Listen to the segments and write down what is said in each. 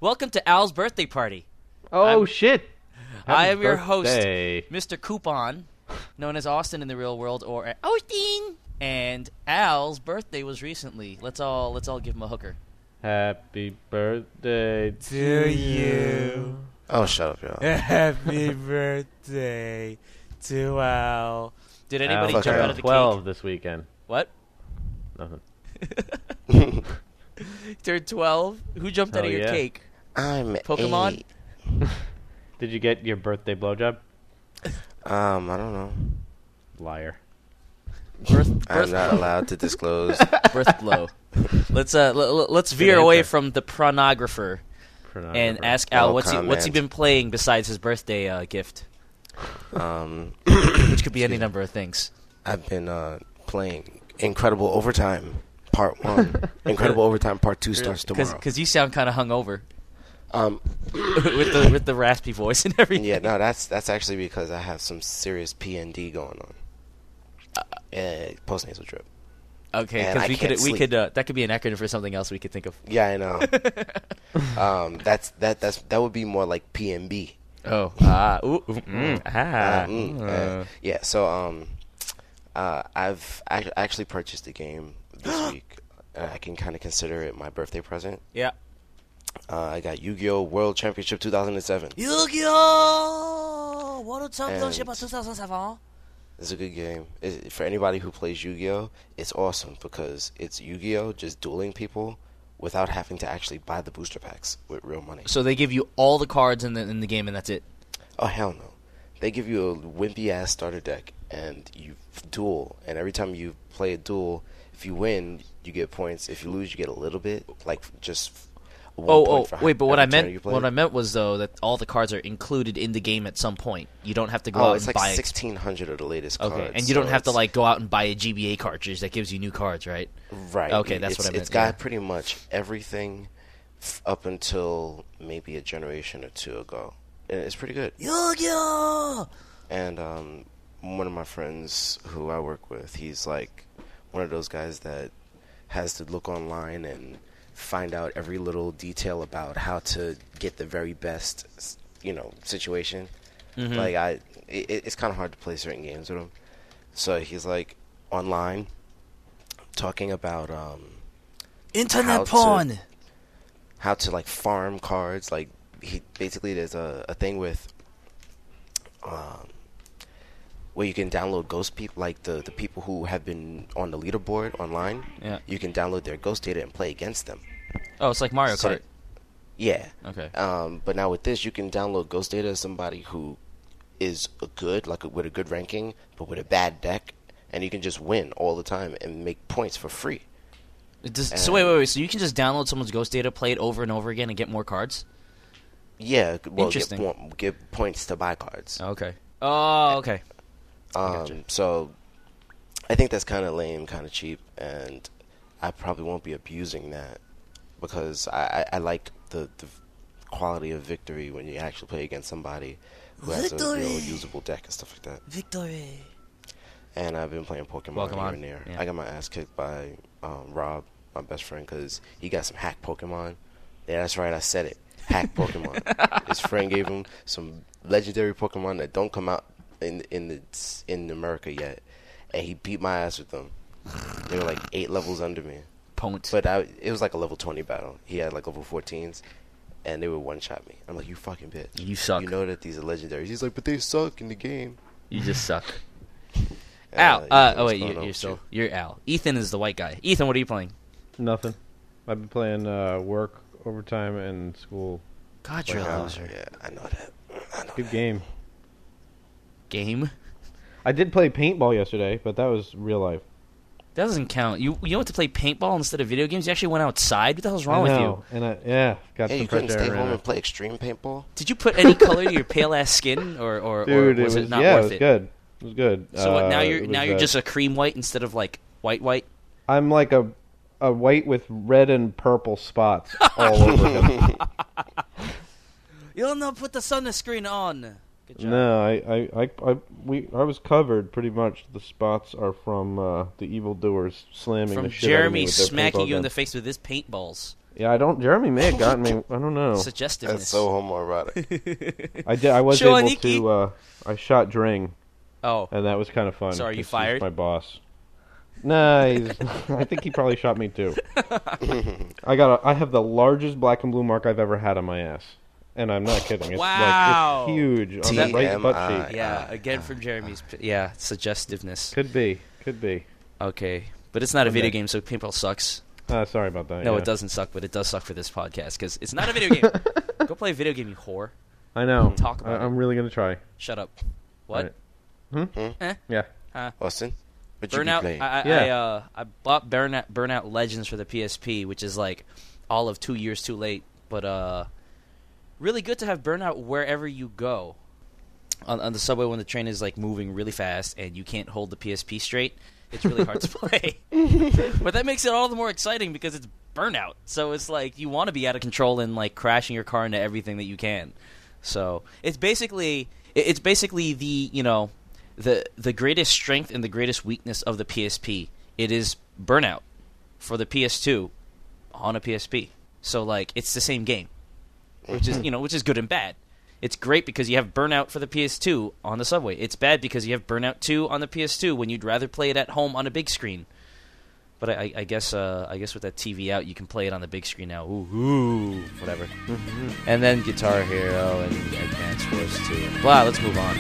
Welcome to Al's birthday party. Shit! I am your birthday. host, Mr. Coupon, known as Austin in the real world, or Austin. And Al's birthday was recently. Let's all give him a hooker. Happy birthday To you. Oh, shut up, y'all. Happy birthday to Al. Did anybody Al, jump out of the 12 cake? this weekend. What? Nothing. Turned 12? Who jumped out of your yeah. cake? I'm Pokemon? 8. Did you get your birthday blowjob? I don't know. Liar. I'm not allowed to disclose. Birth blow. Let's veer away from the pornographer and ask Al what's he been playing besides his birthday gift, which could be any number of things. I've been playing Incredible Overtime Part 1. Incredible Overtime Part 2 starts tomorrow. Because you sound kind of hungover. with the raspy voice and everything. Yeah, no, that's actually because I have some serious PND going on. Postnasal drip. Okay, because we could that could be an acronym for something else we could think of. Yeah, I know. That would be more like PNB. Oh, yeah. So I've actually purchased the game this week. I can kind of consider it my birthday present. Yeah. I got Yu-Gi-Oh! World Championship 2007. Yu-Gi-Oh! World Championship 2007. It's a good game. For anybody who plays Yu-Gi-Oh! It's awesome because it's Yu-Gi-Oh! Just dueling people without having to actually buy the booster packs with real money. So they give you all the cards in the game and that's it? Oh, hell no. They give you a wimpy-ass starter deck and you duel. And every time you play a duel, if you win, you get points. If you lose, you get a little bit. Like, just... Wait, but what I meant was though that all the cards are included in the game at some point. You don't have to go out and buy. It's like 1,600 of the latest cards. Okay, and you don't have to like go out and buy a GBA cartridge that gives you new cards, right? Right. Okay, that's what I meant. It's got pretty much everything up until maybe a generation or two ago, and it's pretty good. Yu-Gi-Oh! And one of my friends who I work with, he's like one of those guys that has to look online and find out every little detail about how to get the very best, situation. Mm-hmm. Like it's kind of hard to play certain games with him. So he's like online talking about internet porn. How to like farm cards. Like there's a thing with where you can download ghost people, like the people who have been on the leaderboard online. Yeah. You can download their ghost data and play against them. Oh, it's like Mario Kart. Yeah. Okay. But now with this, you can download ghost data as somebody who is with a good ranking, but with a bad deck, and you can just win all the time and make points for free. So wait. So you can just download someone's ghost data, play it over and over again, and get more cards? Yeah. Well, interesting. Get points to buy cards. Okay. Oh, okay. Gotcha. So I think that's kind of lame, kind of cheap, and I probably won't be abusing that because I like the quality of victory when you actually play against somebody who has a real usable deck and stuff like that. Victory. And I've been playing Pokemon here and there. Yeah. I got my ass kicked by Rob, my best friend, because he got some hack Pokemon. Yeah, that's right, I said it. Hack Pokemon. His friend gave him some legendary Pokemon that don't come out in America yet, and he beat my ass with them. They were like 8 levels under me. Pwned. But it was like a level 20 battle. He had like level 14s, and they would one-shot me. I'm like, you fucking bitch. You suck. You know that these are legendaries. He's like, but they suck in the game. You just suck. Al. You're Al. Ethan is the white guy. Ethan, what are you playing? Nothing. I've been playing work, overtime, and school. God, you're a loser. Yeah, I know that. Good game. Game? I did play paintball yesterday, but that was real life. That doesn't count. You went to play paintball instead of video games? You actually went outside? What the hell's wrong with you? And got some you fresh couldn't air stay around home it. and play extreme paintball? Did you put any color to your pale ass skin, or Dude, was it not it worth was it? good. It was good. So what, now you're just a cream white instead of like white? I'm like a white with red and purple spots all over him. You'll not put the sunscreen on. Good job. No, I was covered pretty much. The spots are from the evildoers slamming From the shit out of me Jeremy with their smacking paintball you in gun. the face with his paintballs. Yeah, I don't. Jeremy may have gotten me. I don't know. Suggestiveness. That's so homoerotic. I did. I was able to. I shot Dring. Oh. And that was kind of fun. So are you fired? He's my boss. Nah, I think he probably shot me too. I have the largest black and blue mark I've ever had on my ass. And I'm not kidding. It's it's huge on that right butt cheek. Yeah, again from Jeremy's. Yeah, suggestiveness. Could be. Okay, but it's not a video game, so paintball sucks. Sorry about that. No, it doesn't suck, but it does suck for this podcast because it's not a video game. Go play a video game, you whore. I know. Talk about it. I'm really gonna try. Shut up. What? Right. Yeah. Austin. Burnout. I bought Burnout Legends for the PSP, which is like all of 2 years too late, but really good to have Burnout wherever you go. On the subway when the train is like moving really fast and you can't hold the PSP straight, it's really hard to play. But that makes it all the more exciting because it's Burnout. So it's like you want to be out of control and like crashing your car into everything that you can. So it's basically the, you know, the greatest strength and the greatest weakness of the PSP. It is Burnout for the PS2 on a PSP. So like it's the same game, which is good and bad. It's great because you have Burnout for the PS2 on the subway. It's bad because you have Burnout 2 on the PS2 when you'd rather play it at home on a big screen. But I guess with that TV out, you can play it on the big screen now. Ooh, whatever. Mm-hmm. And then Guitar Hero and Advance Wars 2. Blah, let's move on.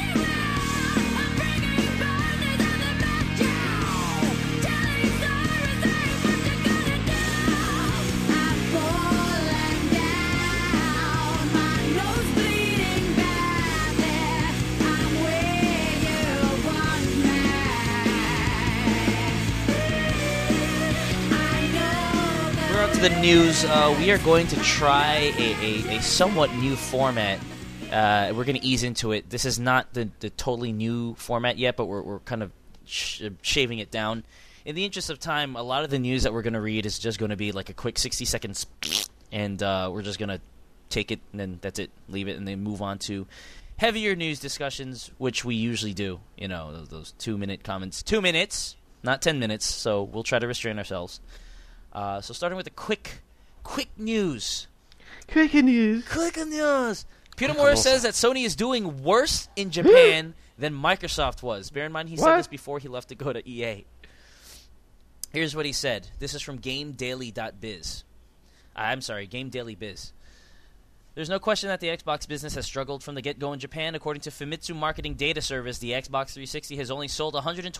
The news, we are going to try a somewhat new format. We're going to ease into it. This is not the totally new format yet, but we're kind of shaving it down. In the interest of time, a lot of the news that we're going to read is just going to be like a quick 60 seconds, and we're just going to take it, and then that's it, leave it, and then move on to heavier news discussions, which we usually do. You know, those 2-minute comments. 2 minutes, not 10 minutes, so we'll try to restrain ourselves. So starting with the quick news. Quick news. Peter Moore says that Sony is doing worse in Japan than Microsoft was. Bear in mind he said this before he left to go to EA. Here's what he said. This is from GameDaily.biz. I'm sorry, GameDailyBiz. There's no question that the Xbox business has struggled from the get-go in Japan. According to Famitsu Marketing Data Service, the Xbox 360 has only sold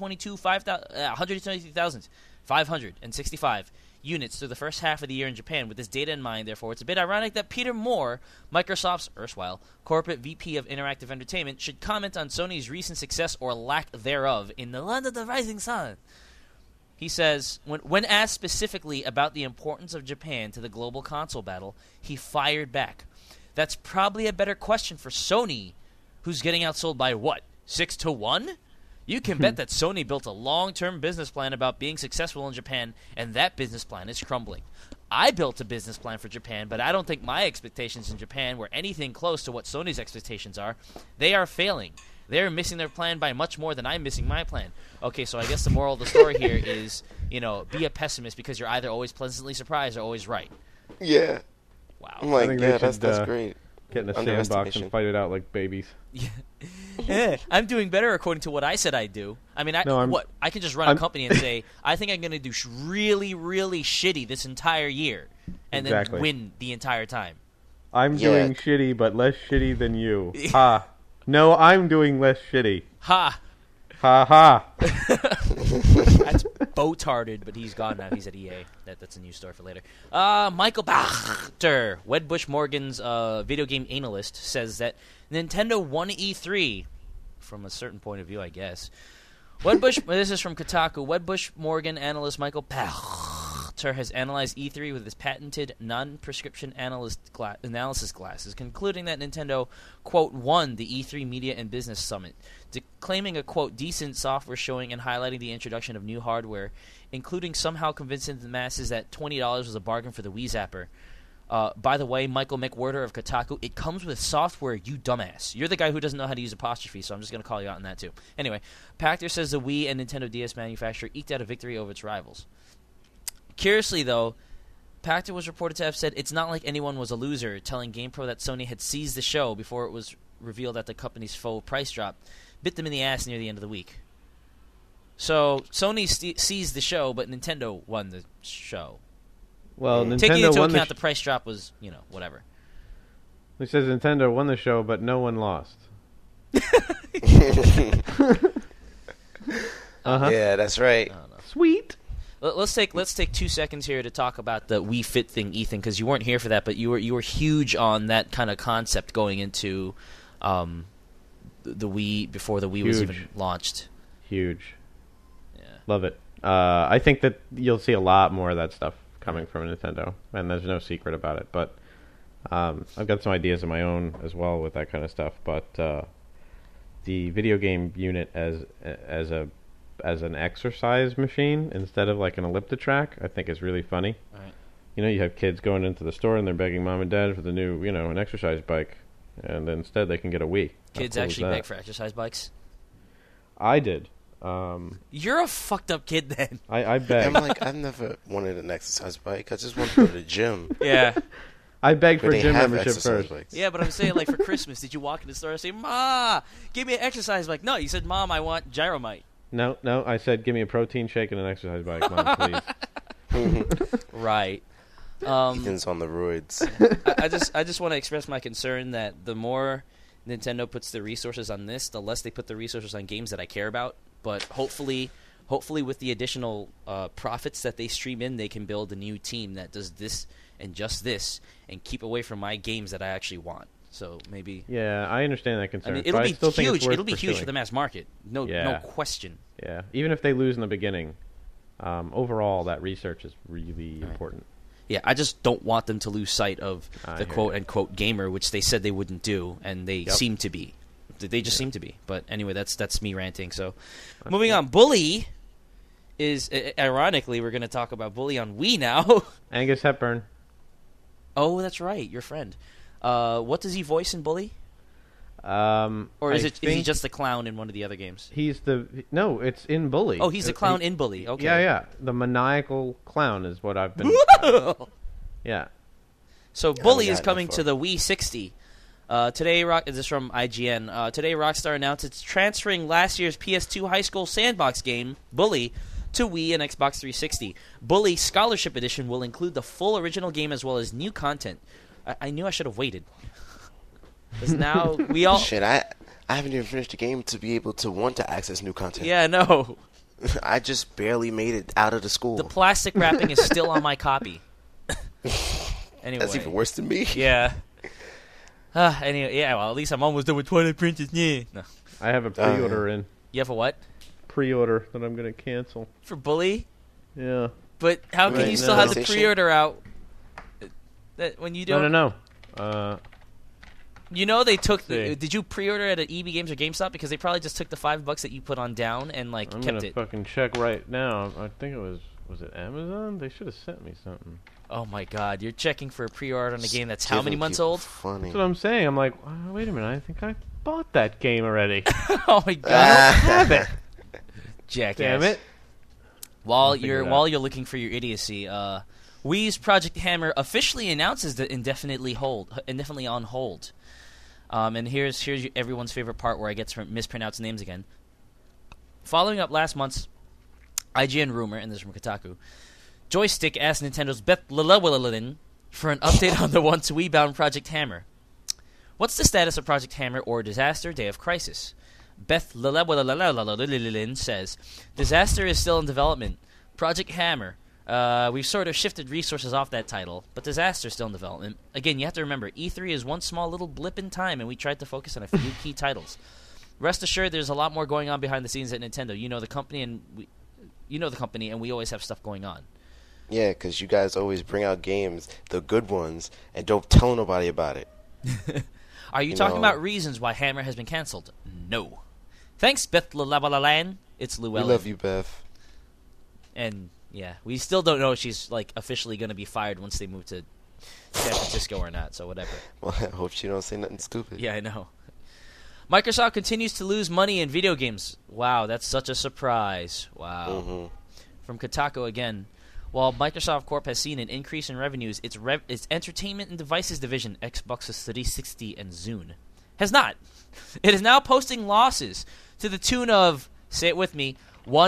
122,565 units through the first half of the year in Japan. With this data in mind, therefore, it's a bit ironic that Peter Moore, Microsoft's erstwhile corporate VP of Interactive Entertainment, should comment on Sony's recent success or lack thereof in the land of the rising sun. He says, when asked specifically about the importance of Japan to the global console battle, he fired back. That's probably a better question for Sony, who's getting outsold by what, 6-1? You can bet that Sony built a long-term business plan about being successful in Japan, and that business plan is crumbling. I built a business plan for Japan, but I don't think my expectations in Japan were anything close to what Sony's expectations are. They are failing. They're missing their plan by much more than I'm missing my plan. Okay, so I guess the moral of the story here is, you know, be a pessimist because you're either always pleasantly surprised or always right. Yeah. Wow. I'm like, yeah, that's great. Get in a sandbox and fight it out like babies. Yeah, I'm doing better according to what I said I'd do. I mean, I can just run a company and say, I think I'm going to do really, really shitty this entire year, and then win the entire time. I'm doing shitty, but less shitty than you. Ha. No, I'm doing less shitty. Ha. Ha ha. That's Botarded, but he's gone now. He's at EA. That's a news story for later. Michael Bachter, Wedbush Morgan's video game analyst, says that Nintendo won E3 from a certain point of view, I guess. This is from Kotaku. Wedbush Morgan analyst Michael Bachter has analyzed E3 with his patented non-prescription analysis glasses, concluding that Nintendo, quote, won the E3 Media and Business Summit, claiming a, quote, decent software showing and highlighting the introduction of new hardware, including somehow convincing the masses that $20 was a bargain for the Wii Zapper. By the way, Michael McWhorter of Kotaku, it comes with software, you dumbass. You're the guy who doesn't know how to use apostrophe, so I'm just going to call you out on that too. Anyway, Pachter says the Wii and Nintendo DS manufacturer eked out a victory over its rivals. Curiously, though, Pachter was reported to have said it's not like anyone was a loser, telling GamePro that Sony had seized the show before it was revealed that the company's faux price drop bit them in the ass near the end of the week. So Sony seized the show, but Nintendo won the show. Well, Nintendo taking into won account the price drop was, whatever. He says Nintendo won the show, but no one lost. Yeah, that's right. Sweet. Let's take 2 seconds here to talk about the Wii Fit thing, Ethan, because you weren't here for that, but you were huge on that kind of concept going into the Wii before the Wii was even launched. Huge. Yeah. Love it. I think that you'll see a lot more of that stuff coming from Nintendo, and there's no secret about it. But I've got some ideas of my own as well with that kind of stuff. But the video game unit as an exercise machine instead of like an elliptotrack, I think is really funny. Right. You have kids going into the store and they're begging mom and dad for the new, an exercise bike, and instead they can get a Wii. Kids actually beg for exercise bikes? I did. You're a fucked up kid then. I begged. I'm like, I've never wanted an exercise bike. I just want to go to the gym. Yeah. I begged for gym membership first. Bikes. Yeah, but I'm saying, like, for Christmas, did you walk in the store and say, Ma, give me an exercise bike? No, you said, Mom, I want Gyromite. No, I said, give me a protein shake and an exercise bike, Mom, please. Right. Ethan's on the roids. I just want to express my concern that the more Nintendo puts the resources on this, the less they put the resources on games that I care about. But hopefully with the additional profits that they stream in, they can build a new team that does this and just this and keep away from my games that I actually want. So maybe. Yeah, I understand that concern. I mean, it'll be huge. It'll be pursuing. huge for the mass market. No question. Yeah, even if they lose in the beginning, overall that research is really important. Yeah, I just don't want them to lose sight of the quote-unquote gamer, which they said they wouldn't do, and they seem to be. They just seem to be. But anyway, that's me ranting. So, moving on. Bully is, ironically, we're going to talk about Bully on Wii now. Angus Hepburn. Oh, that's right, your friend. What does he voice in Bully? Or is he just the clown in one of the other games? No, it's in Bully. Oh, he's the clown in Bully. Okay. Yeah. The maniacal clown is what I've been. Yeah. So Bully is coming to the Wii 60. Today, this is from IGN. Today, Rockstar announced it's transferring last year's PS2 high school sandbox game, Bully, to Wii and Xbox 360. Bully Scholarship Edition will include the full original game as well as new content. I knew I should have waited. Because now we all... Shit, I haven't even finished the game to be able to want to access new content. Yeah, no. I just barely made it out of the school. The plastic wrapping is still on my copy. Anyway. That's even worse than me. Yeah. Anyway, well, at least I'm almost done with Twilight Princess. Yeah. No. I have a pre-order in. You have a what? Pre-order that I'm going to cancel. For Bully? Yeah. But how can you still have the pre-order out when you don't... No. They took... Did you pre-order at EB Games or GameStop? Because they probably just took the $5 that you put on down and, kept it. I'm going to fucking check right now. I think it was it Amazon? They should have sent me something. Oh, my God. You're checking for a pre-order on a game that's how many months old? Funny. That's what I'm saying. I'm like, wait a minute. I think I bought that game already. Oh, my God. I don't have it. Jackass. Damn it. While you're looking for your idiocy, Wii's Project Hammer officially announces the indefinitely on hold. And here's everyone's favorite part where I get to mispronounce names again. Following up last month's IGN rumor, and this is from Kotaku, Joystick asked Nintendo's Beth Llewellyn for an update on the once Wii-bound Project Hammer. What's the status of Project Hammer or Disaster Day of Crisis? Beth Llewellyn says, Disaster is still in development. Project Hammer, we've sort of shifted resources off that title, but Disaster is still in development. Again, you have to remember, E3 is one small little blip in time, and we tried to focus on a few key titles. Rest assured, there's a lot more going on behind the scenes at Nintendo. You know the company, and we always have stuff going on. Yeah, because you guys always bring out games, the good ones, and don't tell nobody about it. Are you talking about reasons why Hammer has been canceled? No. Thanks, Beth Llewellyn. It's Llewellyn. We love you, Beth. And, yeah, we still don't know if she's, officially going to be fired once they move to San Francisco or not, so whatever. Well, I hope she don't say nothing stupid. Yeah, I know. Microsoft continues to lose money in video games. Wow, that's such a surprise. Wow. Mm-hmm. From Kotaku again. While Microsoft Corp has seen an increase in revenues, its entertainment and devices division, Xbox 360 and Zune, has not. It is now posting losses to the tune of, say it with me,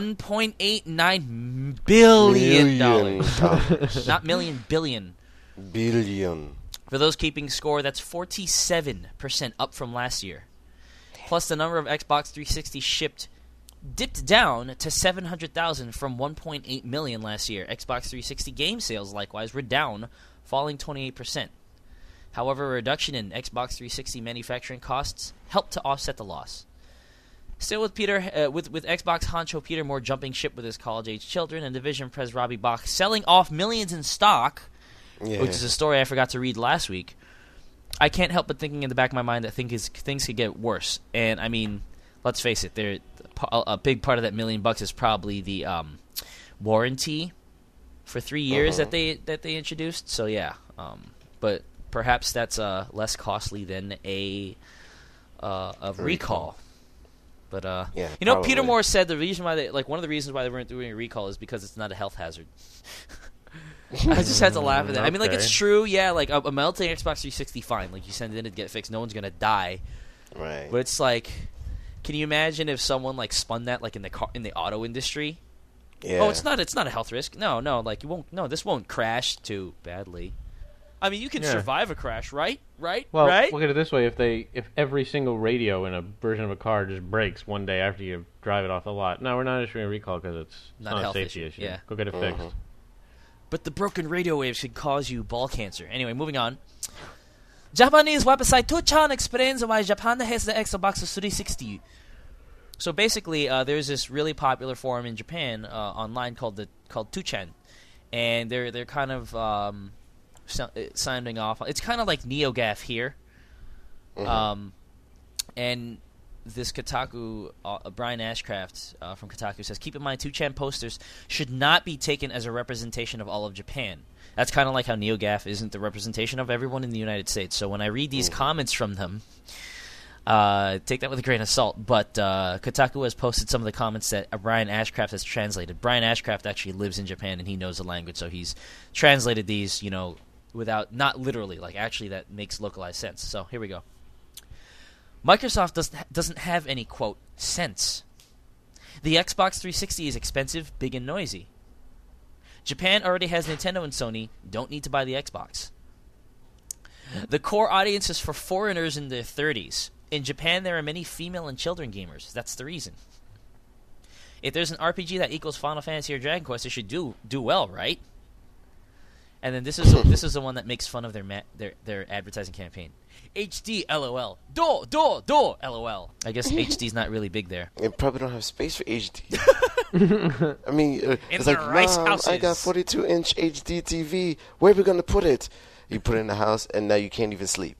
$1.89 billion. Not million, billion. Billion. For those keeping score, that's 47% up from last year. Plus, the number of Xbox 360 shipped dipped down to 700,000 from 1.8 million last year. Xbox 360 game sales, likewise, were down, falling 28%. However, a reduction in Xbox 360 manufacturing costs helped to offset the loss. Still with Peter, with Xbox honcho Peter Moore jumping ship with his college-age children, and Division Pres Robbie Bach selling off millions in stock, which is a story I forgot to read last week, I can't help but thinking in the back of my mind that things could get worse. And I mean, let's face it, a big part of that $1 million is probably the warranty for 3 years that they introduced. So yeah, but perhaps that's less costly than a recall. But yeah, you know, probably. Peter Moore said the reason why one of the reasons why they weren't doing a recall is because it's not a health hazard. I just had to laugh at that. I mean, like, it's true, yeah. Like a melting Xbox 360, fine. Like, you send it in to get it fixed, no one's gonna die. Right. But it's like, can you imagine if someone like spun that like in the auto industry? Yeah. Oh, it's not a health risk. No, like you won't. No, this won't crash too badly. I mean, you can survive a crash, right? Well, right? Look at it this way: if every single radio in a version of a car just breaks one day after you drive it off the lot, no, we're not issuing a recall because it's not a safety issue. Yeah. Go get it fixed. But the broken radio waves could cause you ball cancer. Anyway, moving on. Japanese website 2chan explains why Japan has the Xbox 360. So basically, there's this really popular forum in Japan online called 2chan, and they're kind of sounding off. It's kind of like NeoGAF here, and this Kotaku, Brian Ashcraft from Kotaku says, keep in mind 2chan posters should not be taken as a representation of all of Japan. That's kind of like how NeoGAF isn't the representation of everyone in the United States. So when I read these comments from them, take that with a grain of salt. But Kotaku has posted some of the comments that Brian Ashcraft has translated. Brian Ashcraft actually lives in Japan and he knows the language, so he's translated these, without, not literally, like actually that makes localized sense. So here we go. Microsoft doesn't have any, quote, sense. The Xbox 360 is expensive, big, and noisy. Japan already has Nintendo and Sony, don't need to buy the Xbox. The core audience is for foreigners in their 30s. In Japan, there are many female and children gamers. That's the reason. If there's an RPG that equals Final Fantasy or Dragon Quest, it should do well, right? And then this is the one that makes fun of their advertising campaign. HD LOL. Do LOL. I guess HD's not really big there. They probably don't have space for HD. I mean, it's like, Mom, I got 42-inch HD TV. Where are we going to put it? You put it in the house, and now you can't even sleep.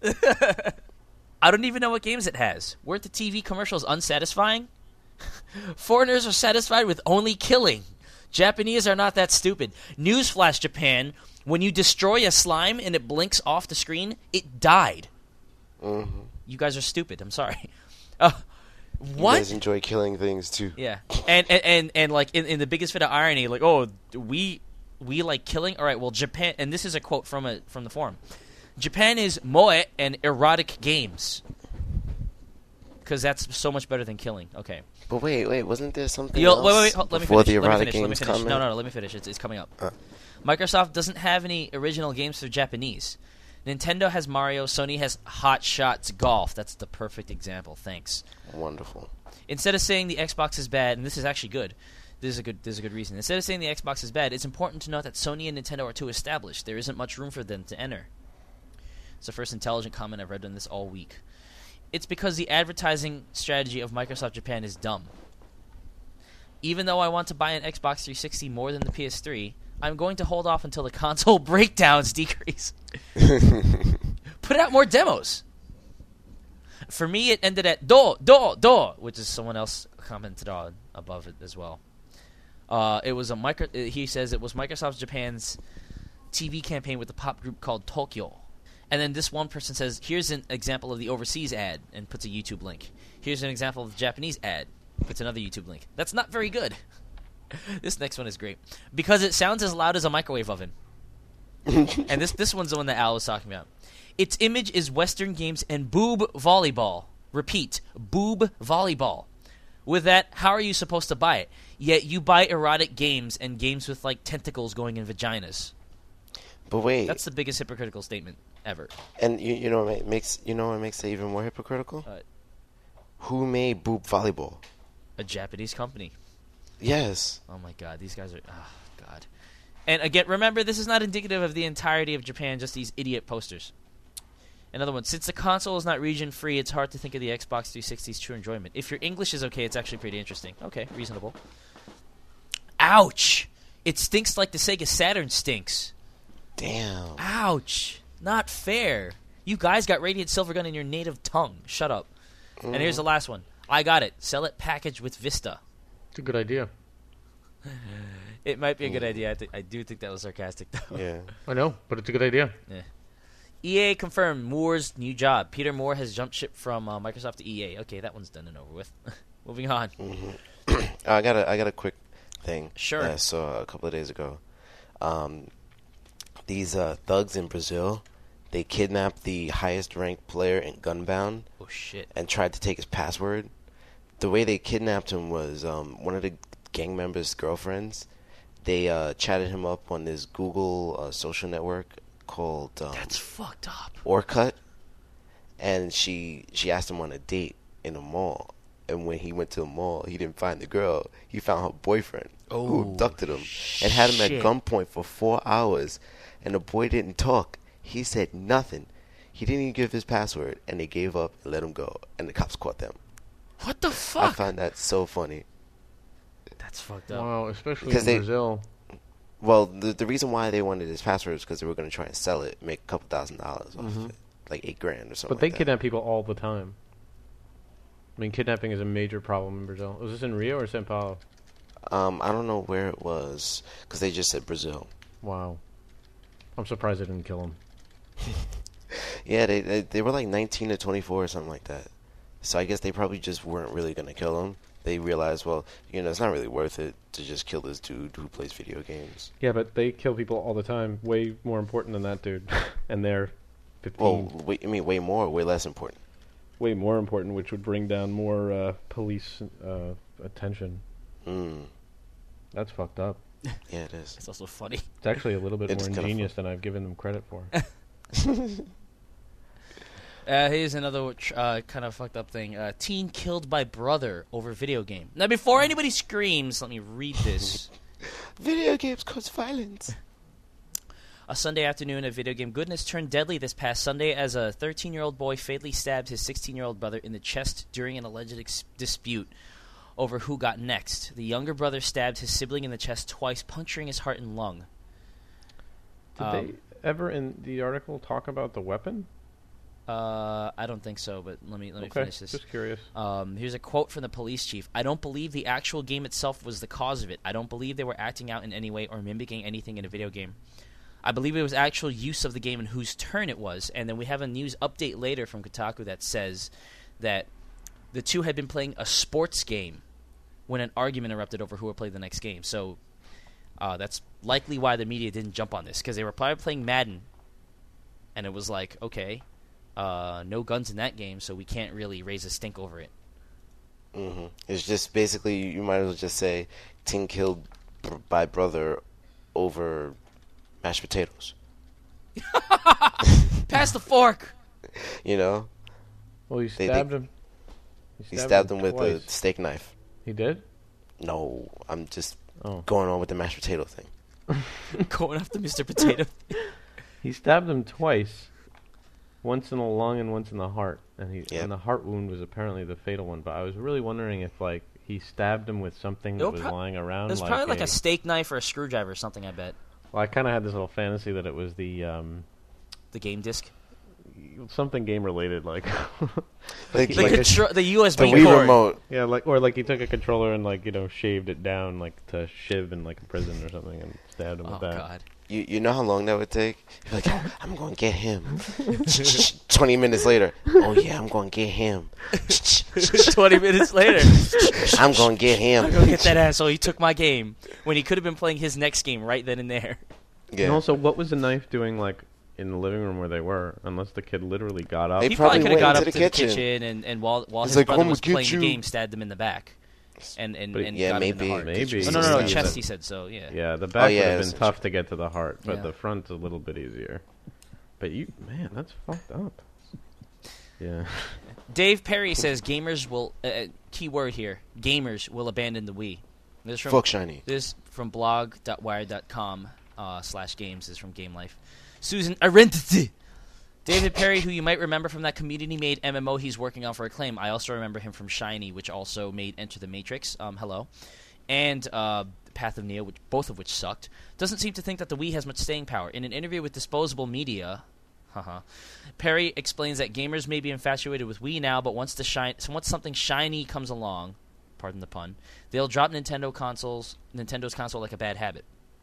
I don't even know what games it has. Weren't the TV commercials unsatisfying? Foreigners are satisfied with only killing. Japanese are not that stupid. Newsflash, Japan. When you destroy a slime and it blinks off the screen, it died. Mm-hmm. You guys are stupid. I'm sorry. What? You guys enjoy killing things too. Yeah, and like in the biggest fit of irony, like, oh, we like killing. All right, well, Japan, and this is a quote from the forum. Japan is moe and erotic games because that's so much better than killing. Okay. But wait, wasn't there something else wait, let me finish. the erotic games coming? No, let me finish. It's coming up. Microsoft doesn't have any original games for Japanese. Nintendo has Mario. Sony has Hot Shots Golf. That's the perfect example. Thanks. Wonderful. Instead of saying the Xbox is bad, and this is actually good, there's a good reason. Instead of saying the Xbox is bad, it's important to note that Sony and Nintendo are too established. There isn't much room for them to enter. It's the first intelligent comment I've read on this all week. It's because the advertising strategy of Microsoft Japan is dumb. Even though I want to buy an Xbox 360 more than the PS3, I'm going to hold off until the console breakdowns decrease. Put out more demos. For me, it ended at do, which is someone else commented on above it as well. It was he says it was Microsoft Japan's TV campaign with the pop group called Tokyo. And then this one person says, here's an example of the overseas ad, and puts a YouTube link. Here's an example of the Japanese ad, puts another YouTube link. That's not very good. This next one is great. Because it sounds as loud as a microwave oven. And this one's the one that Al was talking about. Its image is Western games and boob volleyball. Repeat, boob volleyball. With that, how are you supposed to buy it? Yet you buy erotic games and games with, like, tentacles going in vaginas. But wait. That's the biggest hypocritical statement ever. And you know what makes it even more hypocritical? Who made boob volleyball? A Japanese company. Yes. Oh, my God. These guys are... Oh, God. And, again, remember, this is not indicative of the entirety of Japan, just these idiot posters. Another one. Since the console is not region-free, it's hard to think of the Xbox 360's true enjoyment. If your English is okay, it's actually pretty interesting. Okay, reasonable. Ouch! It stinks like the Sega Saturn stinks. Damn. Ouch. Not fair. You guys got Radiant Silvergun in your native tongue. Shut up. And here's the last one. I got it. Sell it packaged with Vista. It's a good idea. It might be a good idea. I do think that was sarcastic, though. Yeah. I know, but it's a good idea. Yeah. EA confirmed Moore's new job. Peter Moore has jumped ship from Microsoft to EA. Okay, that one's done and over with. Moving on. Mm-hmm. I got a quick thing. Sure. I saw a couple of days ago. These thugs in Brazil, they kidnapped the highest ranked player in Gunbound. Oh shit! And tried to take his password. The way they kidnapped him was one of the gang members' girlfriends. They chatted him up on this Google social network called That's fucked up. Orkut, and she asked him on a date in a mall, and when he went to the mall, he didn't find the girl. He found her boyfriend, who abducted him and had him at gunpoint for 4 hours, and the boy didn't talk. He said nothing. He didn't even give his password, and they gave up and let him go, and the cops caught them. What the fuck? I found that so funny. That's fucked up. Wow, especially in Brazil. Well, the reason why they wanted his password is because they were going to try and sell it, make a couple $1,000s off of it, like $8,000 or something. But they kidnap people all the time. I mean, kidnapping is a major problem in Brazil. Was this in Rio or São Paulo? I don't know where it was because they just said Brazil. Wow, I'm surprised they didn't kill him. Yeah, they were like 19 to 24 or something like that. So I guess they probably just weren't really going to kill him. They realized, well, it's not really worth it to just kill this dude who plays video games. Yeah, but they kill people all the time. Way more important than that dude. And they're 15. Well, way more, way less important. Way more important, which would bring down more police attention. That's fucked up. Yeah, it is. It's also funny. It's actually a little bit more ingenious than I've given them credit for. Here's another kind of fucked up thing. Teen killed by brother over video game. Now, before anybody screams, let me read this. Video games cause violence. A Sunday afternoon of video game goodness turned deadly this past Sunday as a 13-year-old boy fatally stabbed his 16-year-old brother in the chest during an alleged dispute over who got next. The younger brother stabbed his sibling in the chest twice, puncturing his heart and lung. Did they ever in the article talk about the weapon? I don't think so, but let me finish this. Just curious. Here's a quote from the police chief. I don't believe the actual game itself was the cause of it. I don't believe they were acting out in any way or mimicking anything in a video game. I believe it was actual use of the game and whose turn it was. And then we have a news update later from Kotaku that says that the two had been playing a sports game when an argument erupted over who would play the next game. So that's likely why the media didn't jump on this, because they were probably playing Madden, and it was like, okay, no guns in that game, so we can't really raise a stink over it. Mm-hmm. It's just basically, you might as well just say, teen killed by brother over mashed potatoes. Pass the fork! Well, he stabbed him. He stabbed him with twice. a steak knife. He did? No, I'm just going on with the mashed potato thing. Going after Mr. Potato. He stabbed him twice. Once in the lung and once in the heart. And the heart wound was apparently the fatal one. But I was really wondering if, he stabbed him with something that was lying around. It was probably like a steak knife or a screwdriver or something, I bet. Well, I kind of had this little fantasy that it was the game disc? Something game related, the USB the Wii cord. Remote. Yeah, or he took a controller and shaved it down to shiv in a prison or something and stabbed him with that. Oh God. You know how long that would take? You're like, oh, I'm going to get him. 20 minutes later, oh yeah, I'm going to get him. 20 minutes later, I'm going to get him. I'm going to get that asshole. He took my game when he could have been playing his next game right then and there. Yeah. And also, what was the knife doing, like, in the living room where they were? Unless the kid literally got up. He probably could have got up to the kitchen and while his brother was playing the game, stabbed him in the back. And yeah, got maybe. Him in the heart. Maybe. Oh, no, chest. He said so. Yeah. Yeah, the back would have been tough to get to the heart, but the front's a little bit easier. But man, that's fucked up. Yeah. Dave Perry says gamers will. Key word here: gamers will abandon the Wii. This from Fuck shiny. This from blog.wired.com/games. This is from Game Life. Susan Arendt. David Perry, who you might remember from that community-made MMO he's working on for Acclaim. I also remember him from Shiny, which also made Enter the Matrix. Hello. And Path of Neo, both of which sucked. Doesn't seem to think that the Wii has much staying power. In an interview with Disposable Media, Perry explains that gamers may be infatuated with Wii now, but once something shiny comes along, pardon the pun, they'll drop Nintendo's console like a bad habit.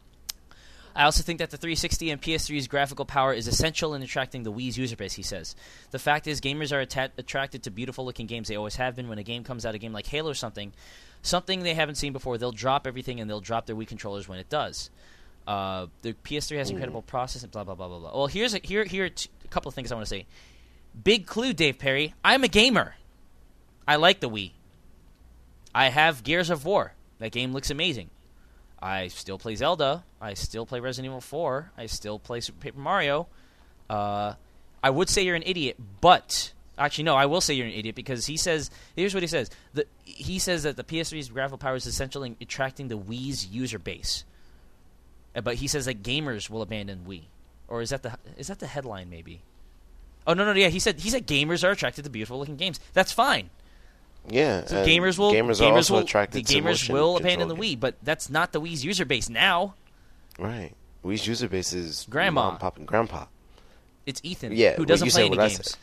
I also think that the 360 and PS3's graphical power is essential in attracting the Wii's user base, he says. The fact is, gamers are attracted to beautiful-looking games. They always have been. When a game comes out, a game like Halo or something they haven't seen before, they'll drop everything and they'll drop their Wii controllers when it does. The PS3 has incredible processing, blah, blah, blah, blah, blah. Well, here are a couple of things I want to say. Big clue, Dave Perry. I'm a gamer. I like the Wii. I have Gears of War. That game looks amazing. I still play Zelda. I still play Resident Evil 4. I still play Super Paper Mario. I would say you're an idiot, but... Actually, no, I will say you're an idiot because he says... Here's what he says. He says that the PS3's graphical power is essential in attracting the Wii's user base. But he says that gamers will abandon Wii. Or is that the headline, maybe? Oh, no, yeah, he said gamers are attracted to beautiful-looking games. That's fine. Yeah, so gamers will attracted to gamers will abandon the Wii, but that's not the Wii's user base now. Right, Wii's user base is grandma, mom, pop, and grandpa. It's Ethan, who doesn't play any games.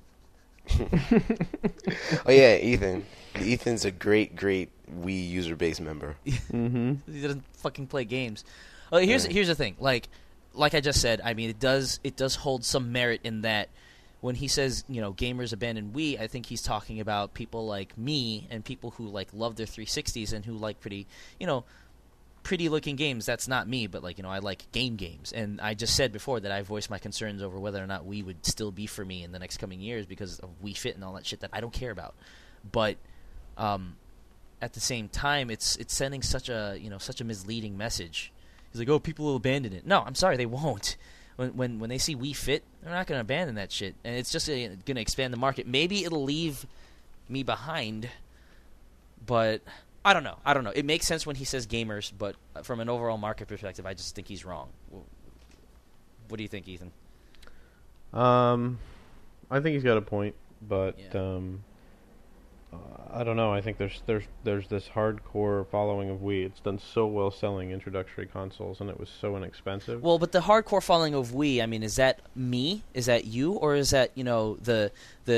Oh yeah, Ethan. Ethan's a great Wii user base member. Mm-hmm. He doesn't fucking play games. Here's the thing, like I just said. I mean, it does hold some merit in that. When he says, gamers abandon Wii, I think he's talking about people like me and people who love their 360s and who like pretty looking games. That's not me, but I like games. And I just said before that I voiced my concerns over whether or not Wii would still be for me in the next coming years because of Wii Fit and all that shit that I don't care about. But at the same time, it's sending such a misleading message. He's like, oh, people will abandon it. No, I'm sorry, they won't. When they see Wii Fit, they're not going to abandon that shit, and it's just going to expand the market. Maybe it'll leave me behind, but I don't know. It makes sense when he says gamers, but from an overall market perspective, I just think he's wrong. What do you think, Ethan? I think he's got a point, but I don't know. I think there's this hardcore following of Wii. It's done so well selling introductory consoles, and it was so inexpensive. Well, but the hardcore following of Wii, I mean, is that me? Is that you? Or is that the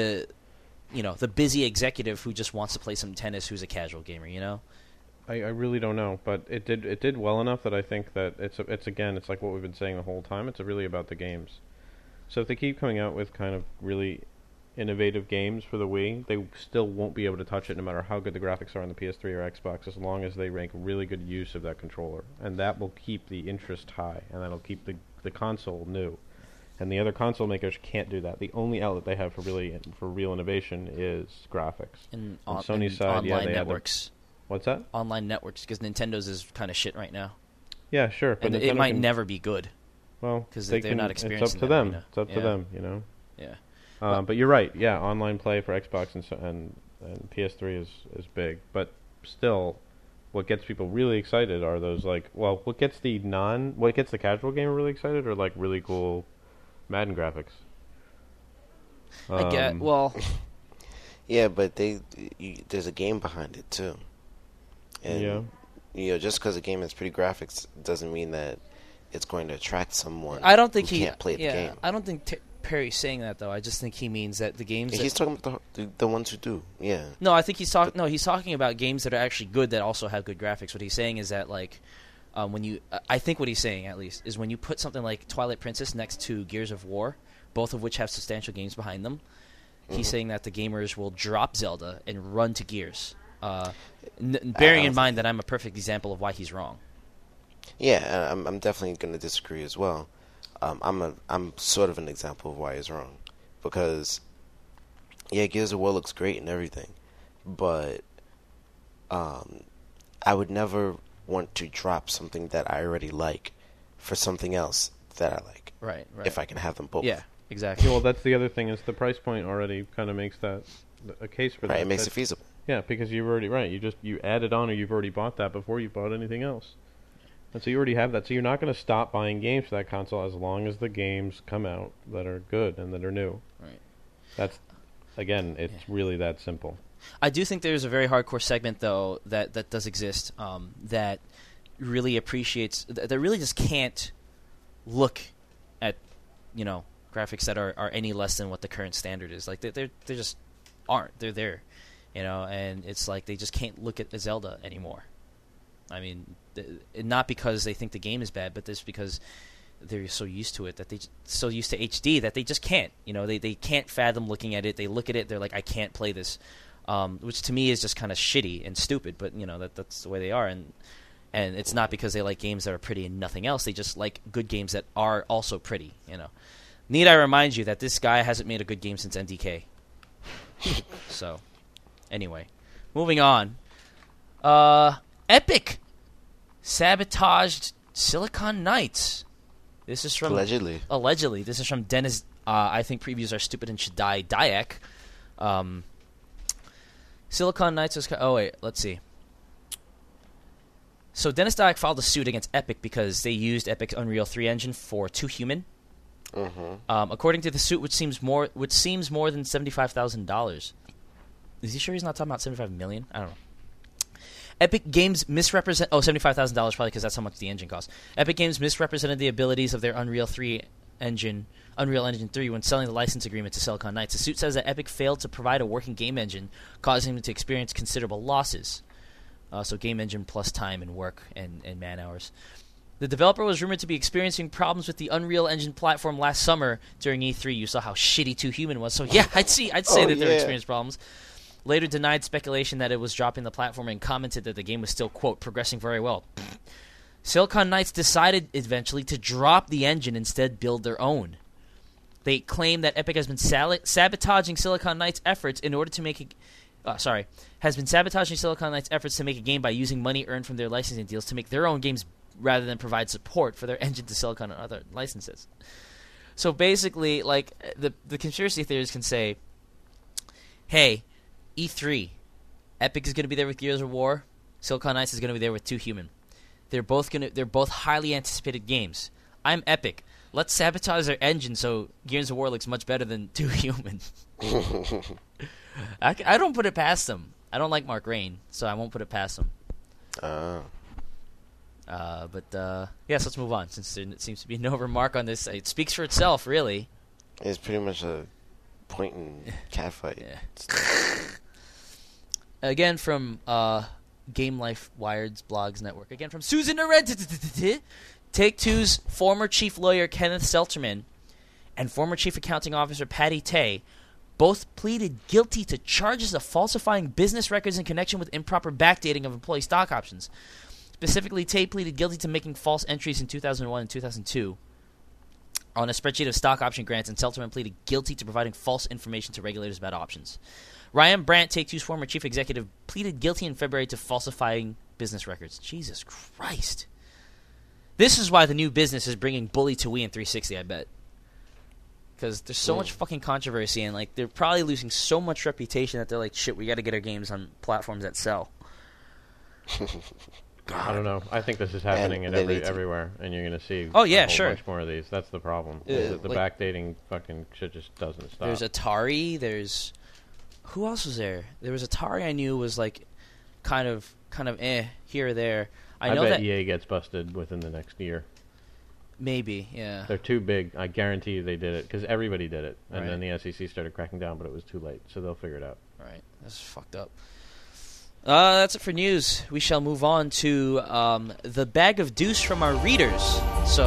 busy executive who just wants to play some tennis, who's a casual gamer? I really don't know, but it did well enough that I think that it's like what we've been saying the whole time. It's really about the games. So if they keep coming out with kind of really innovative games for the Wii, they still won't be able to touch it no matter how good the graphics are on the PS3 or Xbox, as long as they make really good use of that controller. And that will keep the interest high, and that'll keep the console new. And the other console makers can't do that. The only outlet they have for real innovation is graphics. And on Sony's side, online networks. What's that? Online networks, because Nintendo's is kind of shit right now. Yeah, sure. But it might never be good. Well, because they're not experiencing it's up to them. It's up to them, Yeah. But you're right. Yeah, online play for Xbox and PS3 is big. But still, what gets people really excited are those what gets the casual gamer really excited are really cool Madden graphics. I get yeah, but there's a game behind it too. And just because a game has pretty graphics doesn't mean that it's going to attract someone. I don't think who can't play the game. I don't think Perry's saying that though. I just think he means that the games. He's talking about the ones who do. Yeah. No, I think he's talking. No, he's talking about games that are actually good that also have good graphics. What he's saying is that I think what he's saying at least is when you put something like Twilight Princess next to Gears of War, both of which have substantial games behind them, he's saying that the gamers will drop Zelda and run to Gears. Bearing in mind that I'm a perfect example of why he's wrong. Yeah, I'm definitely going to disagree as well. I'm sort of an example of why he's wrong, because Gears of War looks great and everything, but I would never want to drop something that I already like for something else that I like. Right. If I can have them both. Yeah, exactly. Well, that's the other thing is the price point already kind of makes that a case for that. Right, it makes it feasible. Yeah, because you've already you added on, or you've already bought that before you bought anything else, and so you already have that. So you're not going to stop buying games for that console as long as the games come out that are good and that are new. Right. That's it's really that simple. I do think there's a very hardcore segment, though, that does exist, that really appreciates, that really just can't look at, graphics that are any less than what the current standard is. Like, they just aren't. They're there, and it's like they just can't look at the Zelda anymore. I mean, not because they think the game is bad, but just because they're so used to it, that so used to HD that they just can't. They can't fathom looking at it. They look at it, they're like, I can't play this. Which to me is just kind of shitty and stupid, but that's the way they are, and it's not because they like games that are pretty and nothing else. They just like good games that are also pretty. Need I remind you that this guy hasn't made a good game since NDK? So, anyway, moving on. Epic sabotaged Silicon Knights. This is from allegedly. This is from Dennis. I think previews are stupid and should die. Dyack. Silicon Knights was... Oh, wait. Let's see. So Dennis Dyack filed a suit against Epic because they used Epic's Unreal 3 engine for Too Human. According to the suit, which seems more than $75,000. Is he sure he's not talking about $75 million? I don't know. Epic Games misrepresent... Oh, $75,000 probably because that's how much the engine costs. Epic Games misrepresented the abilities of their Unreal Engine 3 when selling the license agreement to Silicon Knights. The suit says that Epic failed to provide a working game engine, causing them to experience considerable losses. So game engine plus time and work and man hours. The developer was rumored to be experiencing problems with the Unreal Engine platform last summer during E3. You saw how shitty Too Human was. So yeah, I'd say that they experienced problems. Later denied speculation that it was dropping the platform and commented that the game was still, quote, progressing very well. Silicon Knights decided eventually to drop the engine and instead build their own. They claim that Epic has been sabotaging Silicon Knights' efforts in order to make has been sabotaging Silicon Knights' efforts to make a game by using money earned from their licensing deals to make their own games rather than provide support for their engine to Silicon and other licenses. So basically, like, the conspiracy theorists can say, hey, E3, Epic is going to be there with Gears of War, Silicon Knights is going to be there with Too Human. They're both highly anticipated games. I'm Epic. Let's sabotage their engine so Gears of War looks much better than Too Human. I don't put it past them. I don't like Mark Rain, so I won't put it past them. Yes, let's move on, since there seems to be no remark on this. It speaks for itself, really. It's pretty much a point and catfight. Yeah. Again from Game Life Wired's Blogs Network. Again from Susan Arendt. Take-Two's former chief lawyer Kenneth Selterman and former chief accounting officer Patty Tay both pleaded guilty to charges of falsifying business records in connection with improper backdating of employee stock options. Specifically, Tay pleaded guilty to making false entries in 2001 and 2002 on a spreadsheet of stock option grants, and Selterman pleaded guilty to providing false information to regulators about options. Ryan Brandt, Take-Two's former chief executive, pleaded guilty in February to falsifying business records. Jesus Christ. This is why the new business is bringing Bully to Wii and 360, I bet. Because there's so much fucking controversy, and like they're probably losing so much reputation that they're like, shit, we got to get our games on platforms that sell. I don't know. I think this is happening everywhere, and you're going to see a whole bunch more of these. That's the problem. The backdating fucking shit just doesn't stop. There's Atari. There's... Who else was there? There was Atari I knew was like kind of here or there. I know bet that EA gets busted within the next year. Maybe, yeah. They're too big. I guarantee you they did it, because everybody did it. And right. then the SEC started cracking down, but it was too late. So they'll figure it out. Right. That's fucked up. That's it for news. We shall move on to the bag of deuce from our readers. So...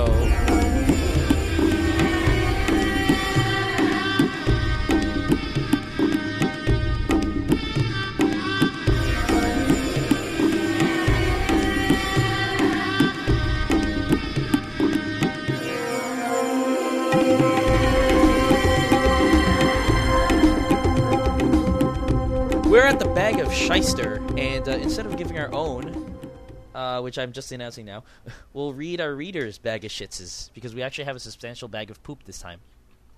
We're at the bag of shyster, and instead of giving our own, which I'm just announcing now, we'll read our readers' bag of shitses, because we actually have a substantial bag of poop this time.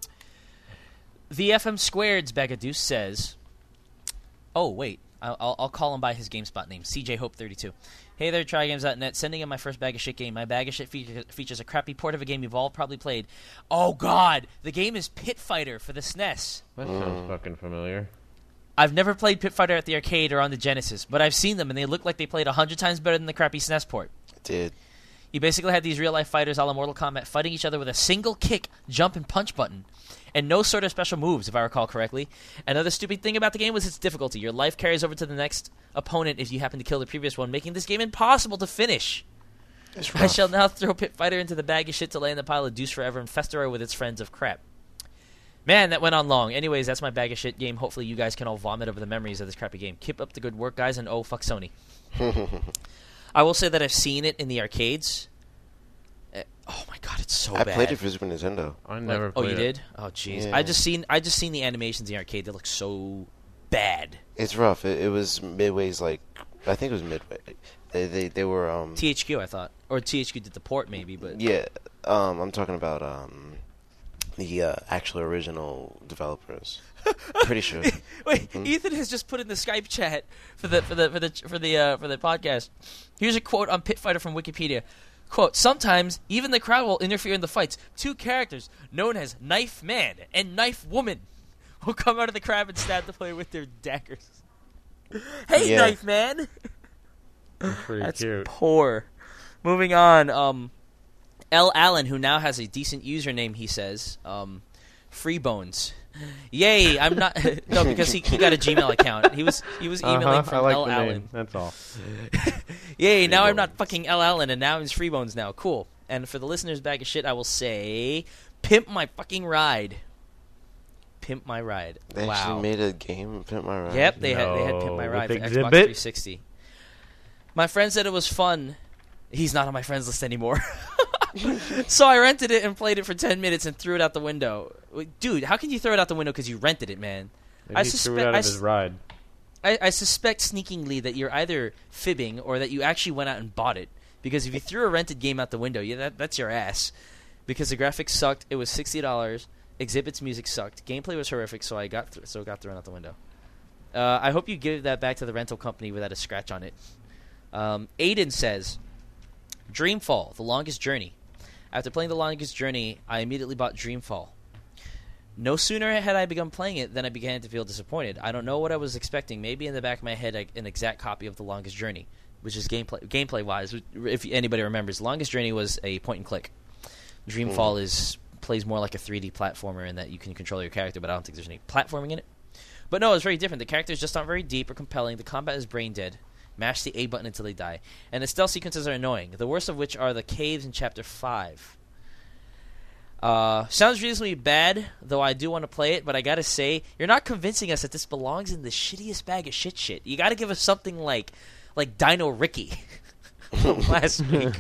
The FM Squared's bag of deuce says, oh, wait, I'll call him by his GameSpot name, CJ Hope 32. Hey there, TryGames.net, sending in my first bag of shit game. My bag of shit features a crappy port of a game you've all probably played. Oh, God, the game is Pit Fighter for the SNES. That sounds fucking familiar. I've never played Pit Fighter at the arcade or on the Genesis, but I've seen them, and they look like they played 100 times better than the crappy SNES port. It did. You basically had these real-life fighters a la Mortal Kombat fighting each other with a single kick, jump, and punch button, and no sort of special moves, if I recall correctly. Another stupid thing about the game was its difficulty. Your life carries over to the next opponent if you happen to kill the previous one, making this game impossible to finish. I shall now throw Pit Fighter into the bag of shit to lay in the pile of deuce forever and fester away with its friends of crap. Man, that went on long. Anyways, that's my bag of shit game. Hopefully you guys can all vomit over the memories of this crappy game. Keep up the good work, guys, and oh, fuck Sony. I will say that I've seen it in the arcades. Oh my god, it's so bad. I played it for Super Nintendo. I never played it. Oh, you did? Oh, jeez. Yeah. I just seen the animations in the arcade. They look so bad. It's rough. It was Midway's, like, I think it was Midway. They were THQ, I thought, or THQ did the port maybe, but yeah. I'm talking about the actual original developers. Pretty sure. Wait, Ethan has just put in the Skype chat for the podcast. Here's a quote on Pit Fighter from Wikipedia. Quote, sometimes even the crowd will interfere in the fights. Two characters known as Knife Man and Knife Woman will come out of the crowd and stab the player with their daggers. Hey, yeah. Knife Man! That's cute. Poor. Moving on, L. Allen, who now has a decent username, he says, Freebones. Yay, I'm not... no, because he got a Gmail account. He was emailing from L. Allen. Name. That's all. Yay, now I'm not fucking L. Allen, and now he's Freebones now. Cool. And for the listeners' bag of shit, I will say, Pimp My Fucking Ride. Pimp My Ride. They actually made a game, Pimp My Ride? Yep, they had Pimp My Ride for Xbox 360. My friend said it was fun. He's not on my friends list anymore. So I rented it and played it for 10 minutes and threw it out the window. Dude, how can you throw it out the window because you rented it, man? Maybe he threw it out of his ride. I suspect sneakingly that you're either fibbing or that you actually went out and bought it. Because if you threw a rented game out the window, that's your ass. Because the graphics sucked. It was $60. Exhibit's music sucked. Gameplay was horrific, so it got thrown out the window. I hope you give that back to the rental company without a scratch on it. Aiden says, Dreamfall, The Longest Journey. After playing The Longest Journey, I immediately bought Dreamfall. No sooner had I begun playing it than I began to feel disappointed. I don't know what I was expecting. Maybe in the back of my head, an exact copy of The Longest Journey, which is gameplay-wise. If anybody remembers, Longest Journey was a point-and-click. Dreamfall plays more like a 3D platformer in that you can control your character, but I don't think there's any platforming in it. But no, it's very different. The characters just aren't very deep or compelling. The combat is brain-dead. Mash the A button until they die. And the stealth sequences are annoying, the worst of which are the caves in Chapter 5. Sounds reasonably bad, though I do want to play it, but I gotta say, you're not convincing us that this belongs in the shittiest bag of shit. You gotta give us something like Dino Ricky from last week.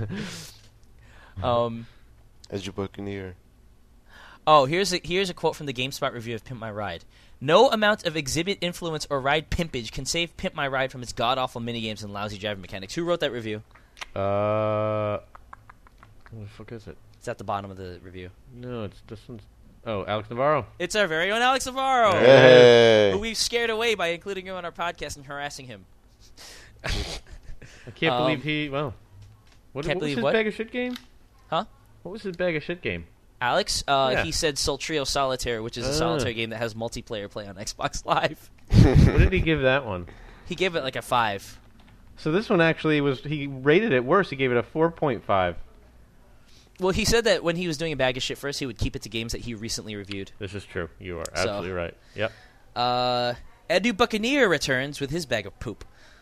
As your Buccaneer. Oh, here's a quote from the GameSpot review of Pimp My Ride. No amount of exhibit influence or ride pimpage can save Pimp My Ride from its god-awful minigames and lousy driving mechanics. Who wrote that review? What the fuck is it? It's at the bottom of the review. No, it's this one's... Oh, Alex Navarro. It's our very own Alex Navarro. Hey. Who we've scared away by including him on our podcast and harassing him. I can't believe he... Well, what was his bag of shit game? Huh? What was his bag of shit game? Alex, he said Soltrio Solitaire, which is a solitaire game that has multiplayer play on Xbox Live. What did he give that one? He gave it like a 5. So this one actually was... He rated it worse. He gave it a 4.5. Well, he said that when he was doing a bag of shit first, he would keep it to games that he recently reviewed. This is true. You are absolutely right. Yep. Edu Buccaneer returns with his bag of poop.